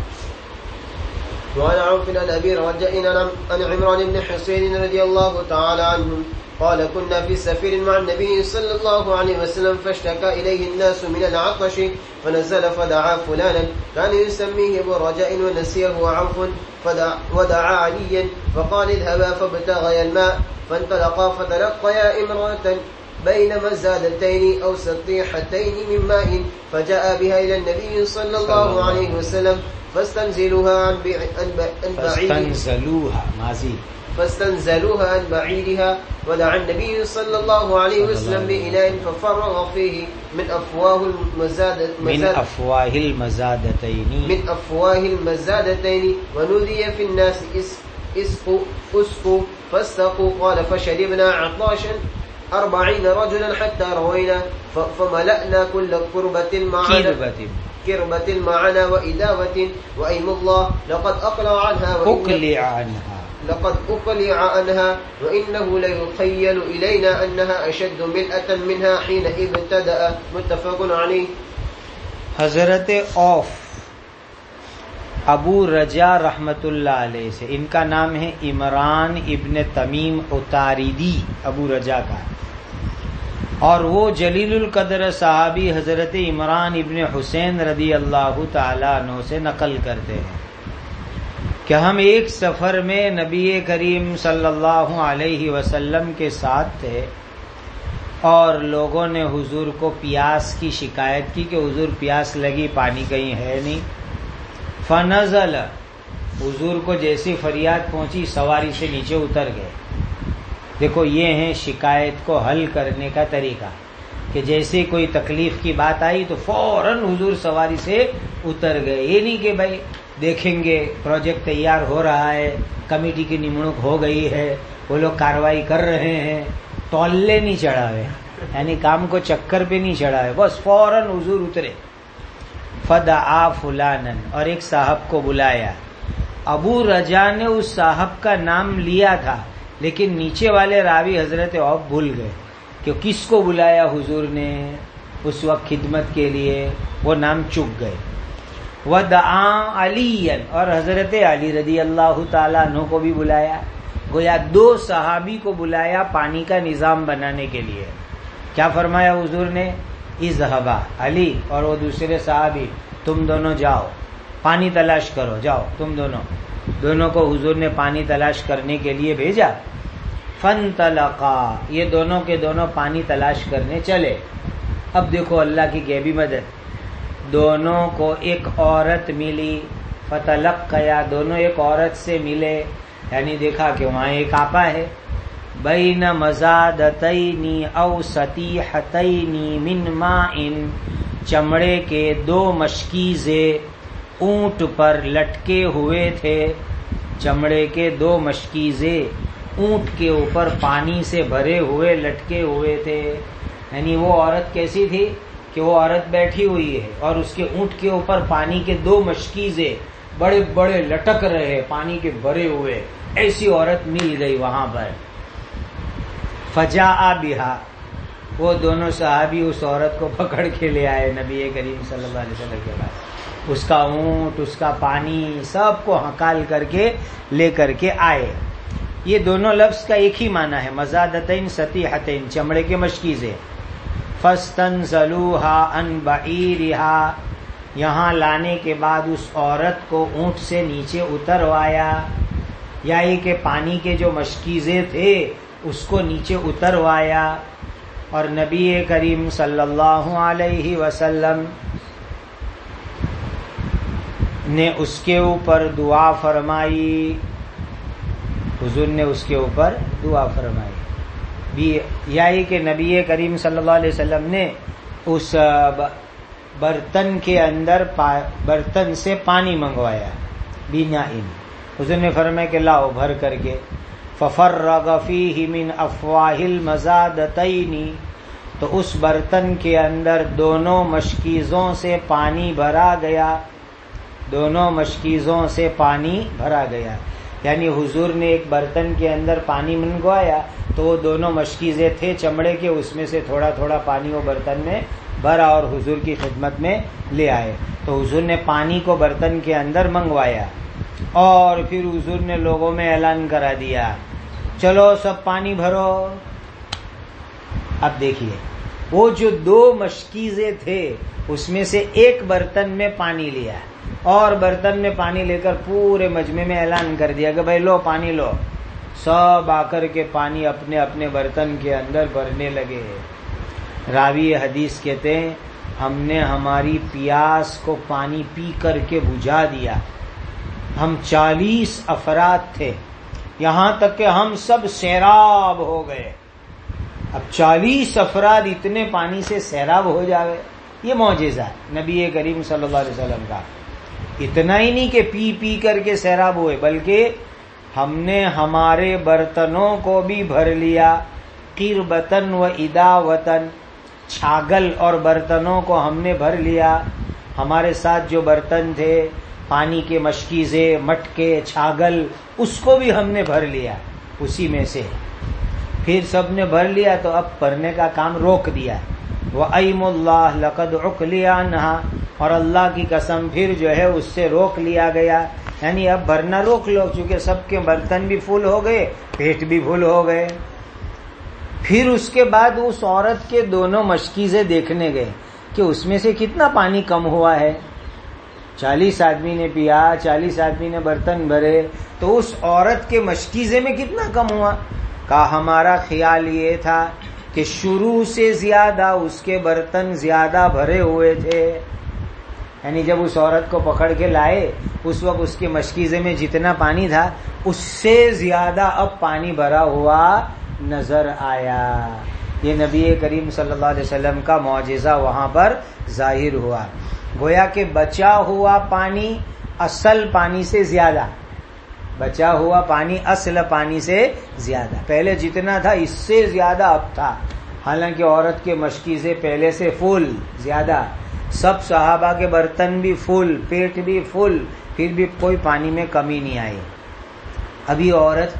وعن عوف عن ابي رجاء عن عمران بن حسين رضي الله تعالى عنه قال كنا في سفير مع النبي صلى الله عليه وسلم فاشتكى إليه الناس من العطش فنزل فدعا فلانا كان يسميه ابو رجاء ونسيه عوف فدعا ودعا عليا فقال اذهبا فابتغيا الماء فانطلقا فتلقيا امرأة بين مزادتين أو سطيحتين من ماء فجاء بها إلى النبي صلى الله عليه وسلم فاستنزلوها عن بعيد فاستنزلوها ماضي فاستنزلوها عن بعيدها ودعا النبي صلى الله عليه وسلم بإناء ففرغ فيه من أفواه المزادة من أفواه المزادتين من أفواه المزادتين ونودي في الناس اسقوا اسقوا فاستقوا قال فشربنا عطاشا أربعين رجلا حتى روينا فملأنا كل كربة معنا كربة معنا وإداوة وأيم الله لقد أقلع عنها أقلع عنها لقد أقلع عنها وإنه ليخيل إلينا أنها أشد ملأة منها حين ابتدأ. متفق عليه. حضرت عوف ابو رجا رحمت اللہ علیہ سے، ان کا نام ہے عمران ابن تمیم اتاریدی، ابو رجا کا، اور وہ جلیل القدر صحابی حضرت عمران ابن حسین رضی اللہ تعالیٰ عنہ سے نقل کرتے ہیں کہ ہم ایک سفر میں نبی کریم صلی اللہ علیہ وسلم کے ساتھ تھے، اور لوگوں نے حضور کو پیاس کی شکایت کی کہ حضور پیاس لگی، پانی کہیں ہے نہیں. فنزل، حضور کو جیسی فریاد پہنچی سواری سے نیچے اتر گئے. دیکھو یہ ہے شکایت کو حل کرنے کا طریقہ، کہ جیسے کوئی تکلیف کی بات آئی تو فوراً حضور سواری سے اتر گئے. یہ نہیں کہ بھائی دیکھیں گے پروجیکٹ تیار ہو رہا ہے، کمیٹی کی نمڑک ہو گئی ہے، وہ لوگ کاروائی کر رہے ہیں، تولے نہیں چڑھاوے، یعنی کام کو چکر پہ نہیں چڑھاوے، بس فوراً حضور اترے. فدعا فلانن، اور ایک صاحب کو بلایا. ابو رجا نے اس صاحب کا نام لیا تھا، لیکن نیچے والے راوی حضرت عوف بھول گئے کہ کس کو بلایا حضور نے اس وقت خدمت کے لیے، وہ نام چک گئے. ودعا علی، اور حضرت علی رضی اللہ تعالیٰ عنہ کو بھی بلایا. گویا دو صحابی کو بلایا پانی کا نظام بنانے کے لیے. کیا فرمایا حضور نے؟ اذهبا، علی اور وہ دوسرے صحابی، تم دونوں جاؤ پانی تلاش کرو، جاؤ تم دونوں. دونوں کو حضور نے پانی تلاش کرنے کے لیے بھیجا. فانطلقا، یہ دونوں کے دونوں پانی تلاش کرنے چلے. اب دیکھو اللہ کی غیبی مدد، دونوں کو ایک عورت ملی. فتلقیا، دونوں ایک عورت سے ملے، یعنی دیکھا کہ وہاں ایک آپا ہے. بین مزادتین او سطیحتین من ماء، چمڑے کے دو مشکیزے اونٹ پر لٹکے ہوئے تھے. چمڑے کے دو مشکیزے اونٹ کے اوپر پانی سے بھرے ہوئے لٹکے ہوئے تھے. یعنی وہ عورت کیسی تھی کہ وہ عورت بیٹھی ہوئی ہے اور اس کے اونٹ کے اوپر پانی کے دو مشکیزے بڑے بڑے لٹک رہے پانی کے بھرے ہوئے. ایسی عورت مل گئی وہاں پر. فجاء بہا، وہ دونوں صحابی اس عورت کو پکڑ کے لے آئے نبی کریم صلی اللہ علیہ وسلم کے پاس. اس کا اونٹ، اس کا پانی سب کو ہکال کر کے لے کر کے آئے. یہ دونوں لفظ کا ایک ہی معنی ہے، مزادتین سطیحتین، چمڑے کے مشکیزے. فاستنزلوها عن بعیرها، یہاں لانے کے بعد اس عورت کو اونٹ سے نیچے اتروایا، یا یہ کہ پانی کے جو مشکیزے تھے اس کو نیچے اتروایا. اور نبی کریم صلی اللہ علیہ وسلم نے اس کے اوپر دعا فرمائی. حضور نے اس کے اوپر دعا فرمائی. یا یہ کہ نبی کریم صلی اللہ علیہ وسلم نے اس برتن کے اندر برتن سے پانی منگوایا. بینائن، حضور نے فرمایا کہ لاؤ بھر کر کے. ففرغ فیہ من افواہ المزادتین، تو اس برتن کے اندر دونوں مشکیزوں سے پانی بھرا گیا. دونوں مشکیزوں سے پانی بھرا گیا. یعنی حضور نے ایک برتن کے اندر پانی منگوایا تو وہ دونوں مشکیزیں تھے چمڑے کے، اس میں سے تھوڑا تھوڑا پانی وہ برتن میں بھرا اور حضور کی خدمت میں لے آئے. تو حضور نے پانی کو برتن کے اندر منگوایا اور پھر حضور نے لوگوں میں اعلان کرا دیا چلو سب پانی بھرو. اب دیکھیے وہ جو دو مشکیزیں تھے اس میں سے ایک برتن میں پانی لیا اور برتن میں پانی لے کر پورے مجمع میں اعلان کر دیا کہ بھائی لو پانی لو. سب آ کر کے پانی اپنے اپنے برتن کے اندر بھرنے لگے. راوی حدیث کہتے ہیں ہم نے ہماری پیاس کو پانی پی کر کے بجھا دیا. ہم چالیس افراد تھے، یہاں تک کہ ہم سب سیراب ہو گئے. اب چالیس افراد اتنے پانی سے سیراب ہو جاوے، یہ معجزہ ہے نبی کریم صلی اللہ علیہ وسلم کا. اتنا ہی نہیں کہ پی پی کر کے سیراب ہوئے، بلکہ ہم نے ہمارے برتنوں کو بھی بھر لیا. قربتن و اداوتن، چھاگل اور برتنوں کو ہم نے بھر لیا. ہمارے ساتھ جو برتن تھے پانی کے مشکیزے، مٹکے، چھاگل، اس کو بھی ہم نے بھر لیا اسی میں سے. پھر سب نے بھر لیا تو اب بھرنے کا کام روک دیا. وَأَيْمُ اللَّهِ لَقَدْ عُقْلِيَ عَنْهَا، اور اللہ کی قسم پھر جو ہے اس سے روک لیا گیا. یعنی اب بھرنا روک لو، چونکہ سب کے برتن بھی فل ہو گئے، پیٹ بھی فل ہو گئے. پھر اس کے بعد اس عورت کے دونوں مشکیزیں دیکھنے گئے کہ اس میں سے کتنا پانی کم ہوا ہے. چالیس آدمی نے پیا، چالیس آدمی نے برتن بھرے، تو اس عورت کے مشکیزے میں کتنا کم ہوا. کہا ہمارا خیال یہ تھا کہ شروع سے زیادہ اس کے برتن زیادہ بھرے ہوئے تھے. یعنی جب اس عورت کو پکڑ کے لائے اس وقت اس کے مشکیزے میں جتنا پانی تھا اس سے زیادہ اب پانی بھرا ہوا نظر آیا. یہ نبی کریم صلی اللہ علیہ وسلم کا معجزہ وہاں پر ظاہر ہوا. گویا کہ بچا ہوا پانی اصل پانی سے زیادہ، بچا ہوا پانی اصل پانی سے زیادہ، پہلے جتنا تھا اس سے زیادہ اب تھا. حالانکہ عورت کے مشکیزے پہلے سے فل زیادہ، سب صحابہ کے برتن بھی فل، پیٹ بھی فل، پھر بھی کوئی پانی میں کمی نہیں آئی. ابھی عورت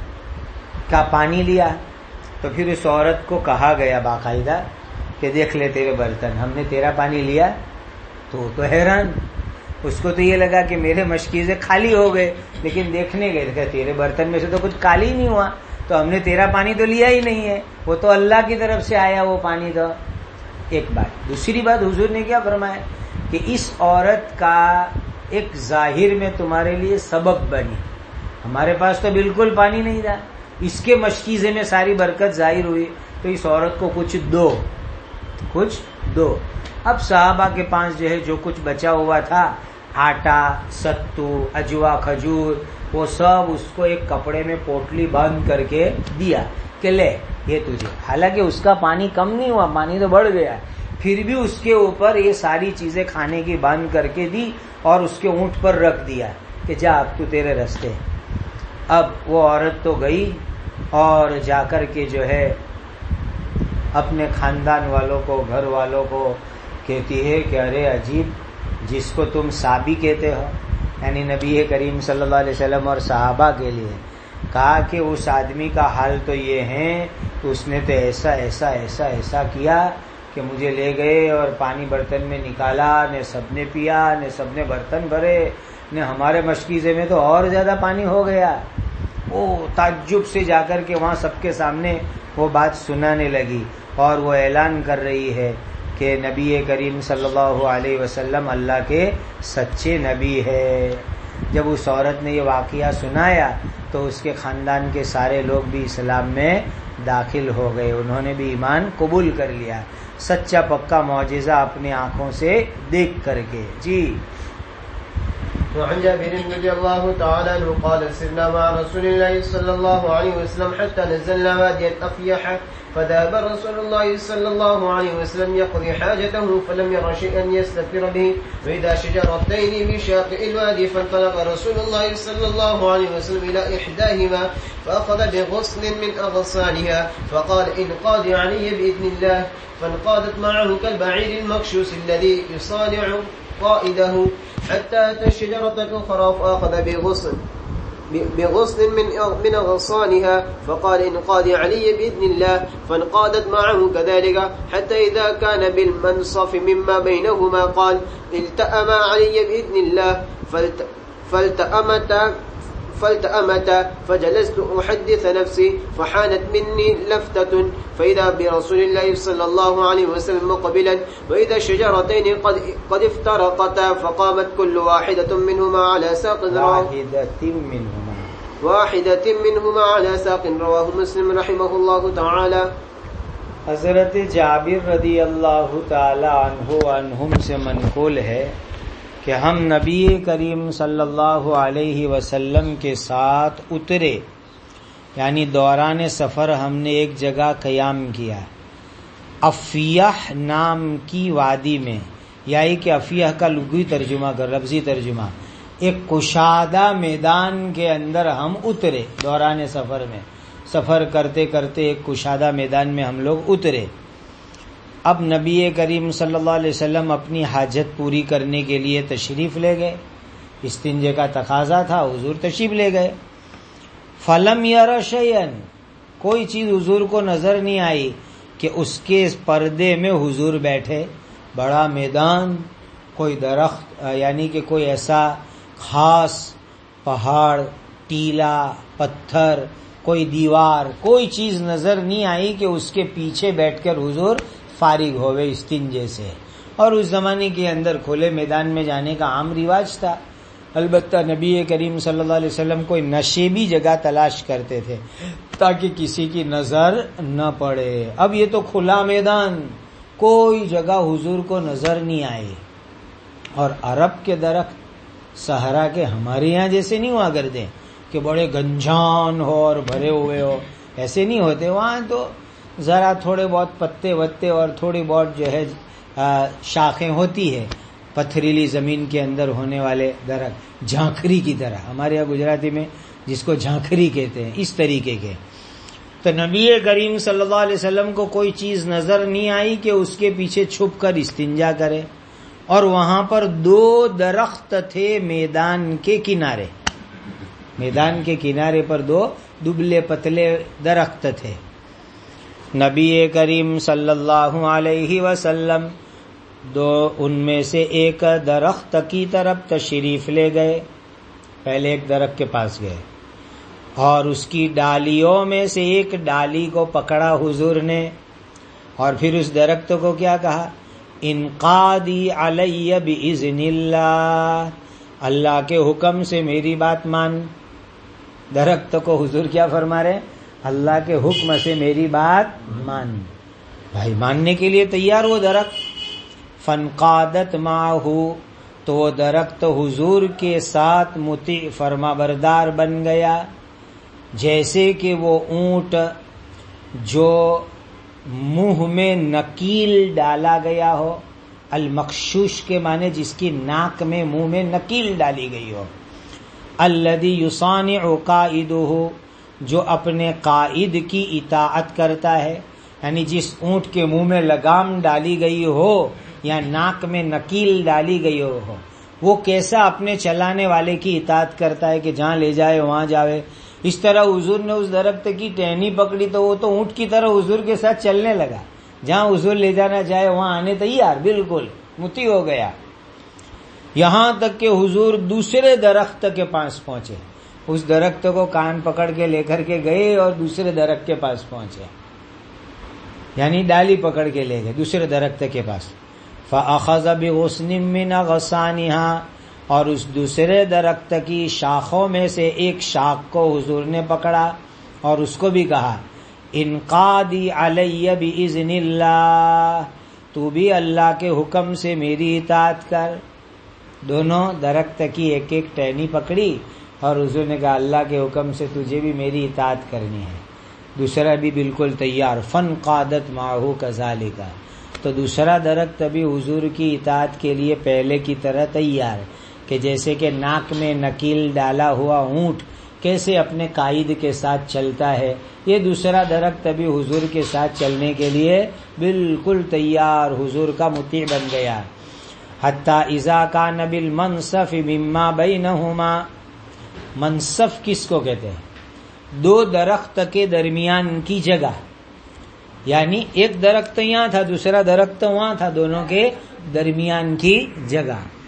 کا پانی لیا تو پھر اس عورت کو کہا گیا باقاعدہ کہ دیکھ لے تیرے برتن، ہم نے تیرا پانی لیا. تو تو حیران، اس کو تو یہ لگا کہ میرے مشکیزے خالی ہو گئے، لیکن دیکھنے گئے کہ تیرے برتن میں سے تو کچھ خالی نہیں ہوا، تو ہم نے تیرا پانی تو لیا ہی نہیں ہے، وہ تو اللہ کی طرف سے آیا وہ پانی. تو ایک بات. دوسری بات حضور نے کیا فرمایا کہ اس عورت کا ایک ظاہر میں تمہارے لیے سبب بنی. ہمارے پاس تو بالکل پانی نہیں تھا، اس کے مشکیزے میں ساری برکت ظاہر ہوئی، تو اس عورت کو کچھ دو، کچھ دو. اب صحابہ کے پاس جو ہے جو کچھ بچا ہوا تھا، آٹا، ستو، اجوا، کھجور، وہ سب اس کو ایک کپڑے میں پوٹلی باندھ کر کے دیا کہ لے یہ تجھے. حالانکہ اس کا پانی کم نہیں ہوا، پانی تو بڑھ گیا، پھر بھی اس کے اوپر یہ ساری چیزیں کھانے کی باندھ کر کے دی اور اس کے اونٹ پر رکھ دیا کہ جا اب تو تیرے رستے. اب وہ عورت تو گئی اور جا کر کے جو ہے اپنے خاندان والوں کو، گھر والوں کو کہتی ہے کہ ارے عجیب، جس کو تم صحابی کہتے ہو، یعنی نبی کریم صلی اللہ علیہ وسلم اور صحابہ کے لیے، کہا کہ اس آدمی کا حال تو یہ ہے کہ اس نے تو ایسا ایسا ایسا ایسا کیا کہ مجھے لے گئے اور پانی برتن میں نکالا، نے سب نے پیا، نے سب نے برتن بھرے، نے ہمارے مشکیزے میں تو اور زیادہ پانی ہو گیا. وہ تعجب سے جا کر کے وہاں سب کے سامنے وہ بات سنانے لگی اور وہ اعلان کر رہی ہے کہ نبی کریم صلی اللہ علیہ وسلم اللہ کے سچے نبی ہے. جب اس عورت نے یہ واقعہ سنایا تو اس کے خاندان کے سارے لوگ بھی اسلام میں داخل ہو گئے، انہوں نے بھی ایمان قبول کر لیا، سچا پکا معجزہ اپنی آنکھوں سے دیکھ کر کے. جی وعن جابر رضي الله تعالى عنه قال سرنا مع رسول الله صلى الله عليه وسلم حتى نزلنا وادي الأفيح فذهب رسول الله صلى الله عليه وسلم يقضي حاجته فلم ير شيئا يستتر به وإذا شجرتين بشاطئ الوادي فانطلق رسول الله صلى الله عليه وسلم إلى إحداهما فأخذ بغصن من أغصانها فقال انقاد علي بإذن الله فانقادت معه كالبعير المكشوس الذي يصانع قائده حتى أتى الشجرة الأخرى فأخذ بغصن بغصن من من أغصانها فقال انقادي علي بإذن الله فانقادت معه كذلك حتى إذا كان بالمنصف مما بينهما قال التأما علي بإذن الله فالتأمتا فالتأمتا فجلست أحدث نفسي فحانت مني لفتة فإذا برسول الله صلى الله عليه وسلم مقبلا وإذا الشجرتين قد, قد افترقتا فقامت كل واحدة منهما على ساق واحدة منهما واحدة منهما على ساق رواه مسلم رحمه الله تعالى. حضرت جابر رضی اللہ تعالی عنہ عنہم سے منقول ہے کہ ہم نبی کریم صلی اللہ علیہ وسلم کے ساتھ اترے، یعنی دوران سفر ہم نے ایک جگہ قیام کیا، افیح نام کی وادی میں، یعنی کہ افیح کا لغوی ترجمہ کر لفظی ترجمہ ایک کشادہ میدان کے اندر ہم اترے. دوران سفر میں سفر کرتے کرتے ایک کشادہ میدان میں ہم لوگ اترے. اب نبی کریم صلی اللہ علیہ وسلم اپنی حاجت پوری کرنے کے لیے تشریف لے گئے، استنجے کا تقاضا تھا، حضور تشریف لے گئے. فلم یر شیئا، کوئی چیز حضور کو نظر نہیں آئی کہ اس کے پردے میں حضور بیٹھے. بڑا میدان، کوئی درخت یعنی کہ کوئی ایسا خاص پہاڑ، ٹیلا، پتھر، کوئی دیوار، کوئی چیز نظر نہیں آئی کہ اس کے پیچھے بیٹھ کر حضور فارغ ہوئے استنجے سے. اور اس زمانے کے اندر کھلے میدان میں جانے کا عام رواج تھا. البتہ نبی کریم صلی اللہ علیہ وسلم کوئی نشیبی جگہ تلاش کرتے تھے تاکہ کسی کی نظر نہ پڑے. اب یہ تو کھلا میدان، کوئی جگہ حضور کو نظر نہیں آئی. اور عرب کے درخت صحرا کے ہمارے یہاں جیسے نہیں ہوا کرتے کہ بڑے گنجان ہو اور بھرے ہوئے ہو، ایسے نہیں ہوتے. وہاں تو ذرا تھوڑے بہت پتے وتے اور تھوڑی بہت جو ہے شاخیں ہوتی ہے، پتھریلی زمین کے اندر ہونے والے درخت، جھانکھری کی طرح، ہمارے یہاں گجراتی میں جس کو جھانکھری کہتے ہیں، اس طریقے کے. تو نبی کریم صلی اللہ علیہ وسلم کو کوئی چیز نظر نہیں آئی کہ اس کے پیچھے چھپ کر استنجا کرے. اور وہاں پر دو درخت تھے میدان کے کنارے، میدان کے کنارے پر دو دبلے پتلے درخت تھے. نبی کریم صلی اللہ علیہ وسلم دو ان میں سے ایک درخت کی طرف تشریف لے گئے. پہلے ایک درخت کے پاس گئے اور اس کی ڈالیوں میں سے ایک ڈالی کو پکڑا حضور نے، اور پھر اس درخت کو کیا کہا؟ انقادی علی باذن اللہ، اللہ کے حکم سے میری بات مان. درخت کو حضور کیا فرما رہے؟ اللہ کے حکم سے میری بات مان. بھائی ماننے کے لیے تیار وہ درخت. فانقادت معہ، تو وہ درخت حضور کے ساتھ مطیع فرما بردار بن گیا، جیسے کہ وہ اونٹ جو منہ میں نکیل ڈالا گیا ہو. المخشوش کے معنی جس کی ناک میں منہ میں نکیل ڈالی گئی ہو. الذی یصانع قائدہ، جو اپنے قائد کی اطاعت کرتا ہے، یعنی جس اونٹ کے منہ میں لگام ڈالی گئی ہو یا ناک میں نکیل ڈالی گئی ہو، وہ کیسا اپنے چلانے والے کی اطاعت کرتا ہے کہ جہاں لے جائے وہاں جاوے. اس طرح حضور نے اس درخت کی ٹہنی پکڑی تو وہ تو اونٹ کی طرح حضور کے ساتھ چلنے لگا، جہاں حضور لے جانا چاہے وہاں آنے تیار، بالکل مطیع ہو گیا. یہاں تک کہ حضور دوسرے درخت کے پاس پہنچے، اس درخت کو کان پکڑ کے لے کر کے گئے اور دوسرے درخت کے پاس پہنچے، یعنی ڈالی پکڑ کے لے گئے دوسرے درخت کے پاس. فأخذ بغصن من غصانها، اور اس دوسرے درخت کی شاخوں میں سے ایک شاخ کو حضور نے پکڑا اور اس کو بھی کہا انقادی علی باذن اللہ، تو بھی اللہ کے حکم سے میری اطاعت کر. دونوں درخت کی ایک ایک ٹہنی پکڑی اور حضور نے کہا اللہ کے حکم سے تجھے بھی میری اطاعت کرنی ہے. دوسرا بھی بالکل تیار. فانقادت معہ کذالک، تو دوسرا درخت بھی حضور کی اطاعت کے لیے پہلے کی طرح تیار، کہ جیسے کہ ناک میں نکیل ڈالا ہوا اونٹ کیسے اپنے قائد کے ساتھ چلتا ہے، یہ دوسرا درخت بھی حضور کے ساتھ چلنے کے لیے بالکل تیار، حضور کا مطیع بن گیا. حتی اذا کان بالمنصف مما بینہما، منصف کس کو کہتے ہیں؟ دو درخت کے درمیان کی جگہ، یعنی ایک درخت یہاں تھا دوسرا درخت وہاں تھا، دونوں کے درمیان کی جگہ.